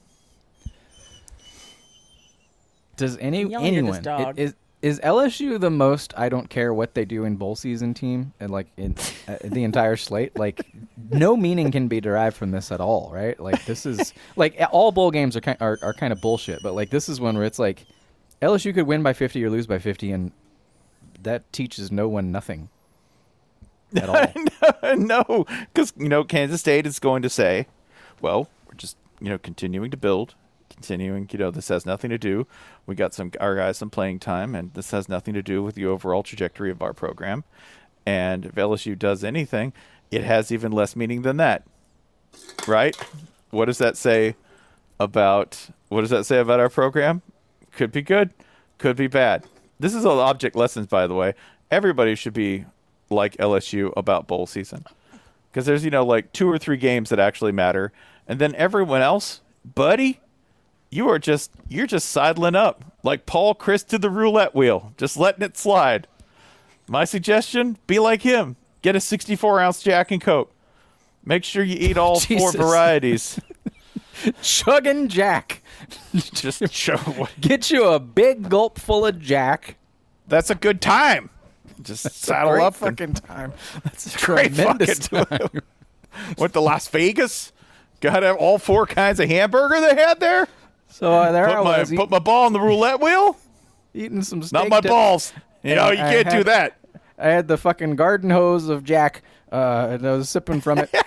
Does anyone is LSU the most I don't care what they do in bowl season team and like in the entire slate? Like, no meaning can be derived from this at all, right? Like, this is like all bowl games are kind of bullshit, but like this is one where it's like LSU could win by 50 or lose by 50, and that teaches no one nothing at all.
No, because Kansas State is going to say, well, we're just continuing to build continuing, this has nothing to do. We got our guys some playing time, and this has nothing to do with the overall trajectory of our program. And if LSU does anything, it has even less meaning than that. Right? What does that say about our program? Could be good, could be bad. This is all object lessons, by the way. Everybody should be like LSU about bowl season. Because there's, 2 or 3 games that actually matter. And then everyone else, buddy, you're just sidling up like Paul Chris to the roulette wheel, just letting it slide. My suggestion, be like him. Get a 64-ounce Jack and Coke. Make sure you eat all 4 varieties.
Chugging Jack.
Just chug.
Get you a big gulp full of Jack.
That's a good time. Just saddle up.
Fucking time. That's a
great
tremendous
fucking
time.
Went to Las Vegas. Got to have all 4 kinds of hamburger they had there.
So there I was.
Put my ball on the roulette wheel.
Eating some steak.
Not my balls. You can't do that.
I had the fucking garden hose of Jack, and I was sipping from it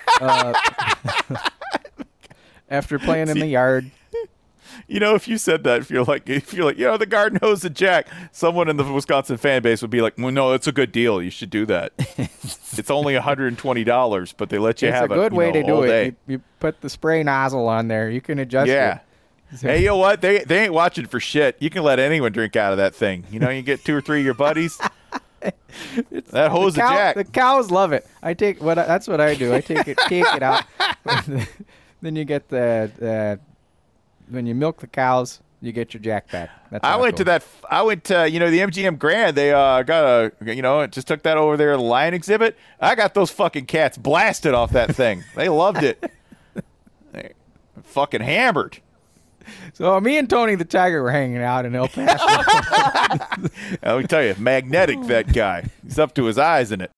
after playing in the yard.
If you said that, if you're like, the garden hose of Jack, someone in the Wisconsin fan base would be like, well, no, it's a good deal. You should do that. It's only $120, but they let you have it.
It's a good way to do
day.
it. You put the spray nozzle on there. You can adjust it.
Hey, you know what? They ain't watching for shit. You can let anyone drink out of that thing. You get 2 or 3 of your buddies. That hose of Jack.
The cows love it. That's what I do. I take it out. Then you get when you milk the cows, you get your Jack back.
I went to the MGM Grand. They just took that over there to the lion exhibit. I got those fucking cats blasted off that thing. They loved it. They fucking hammered.
So me and Tony the Tiger were hanging out in El Paso.
Let me tell you, magnetic, that guy. He's up to his eyes in it.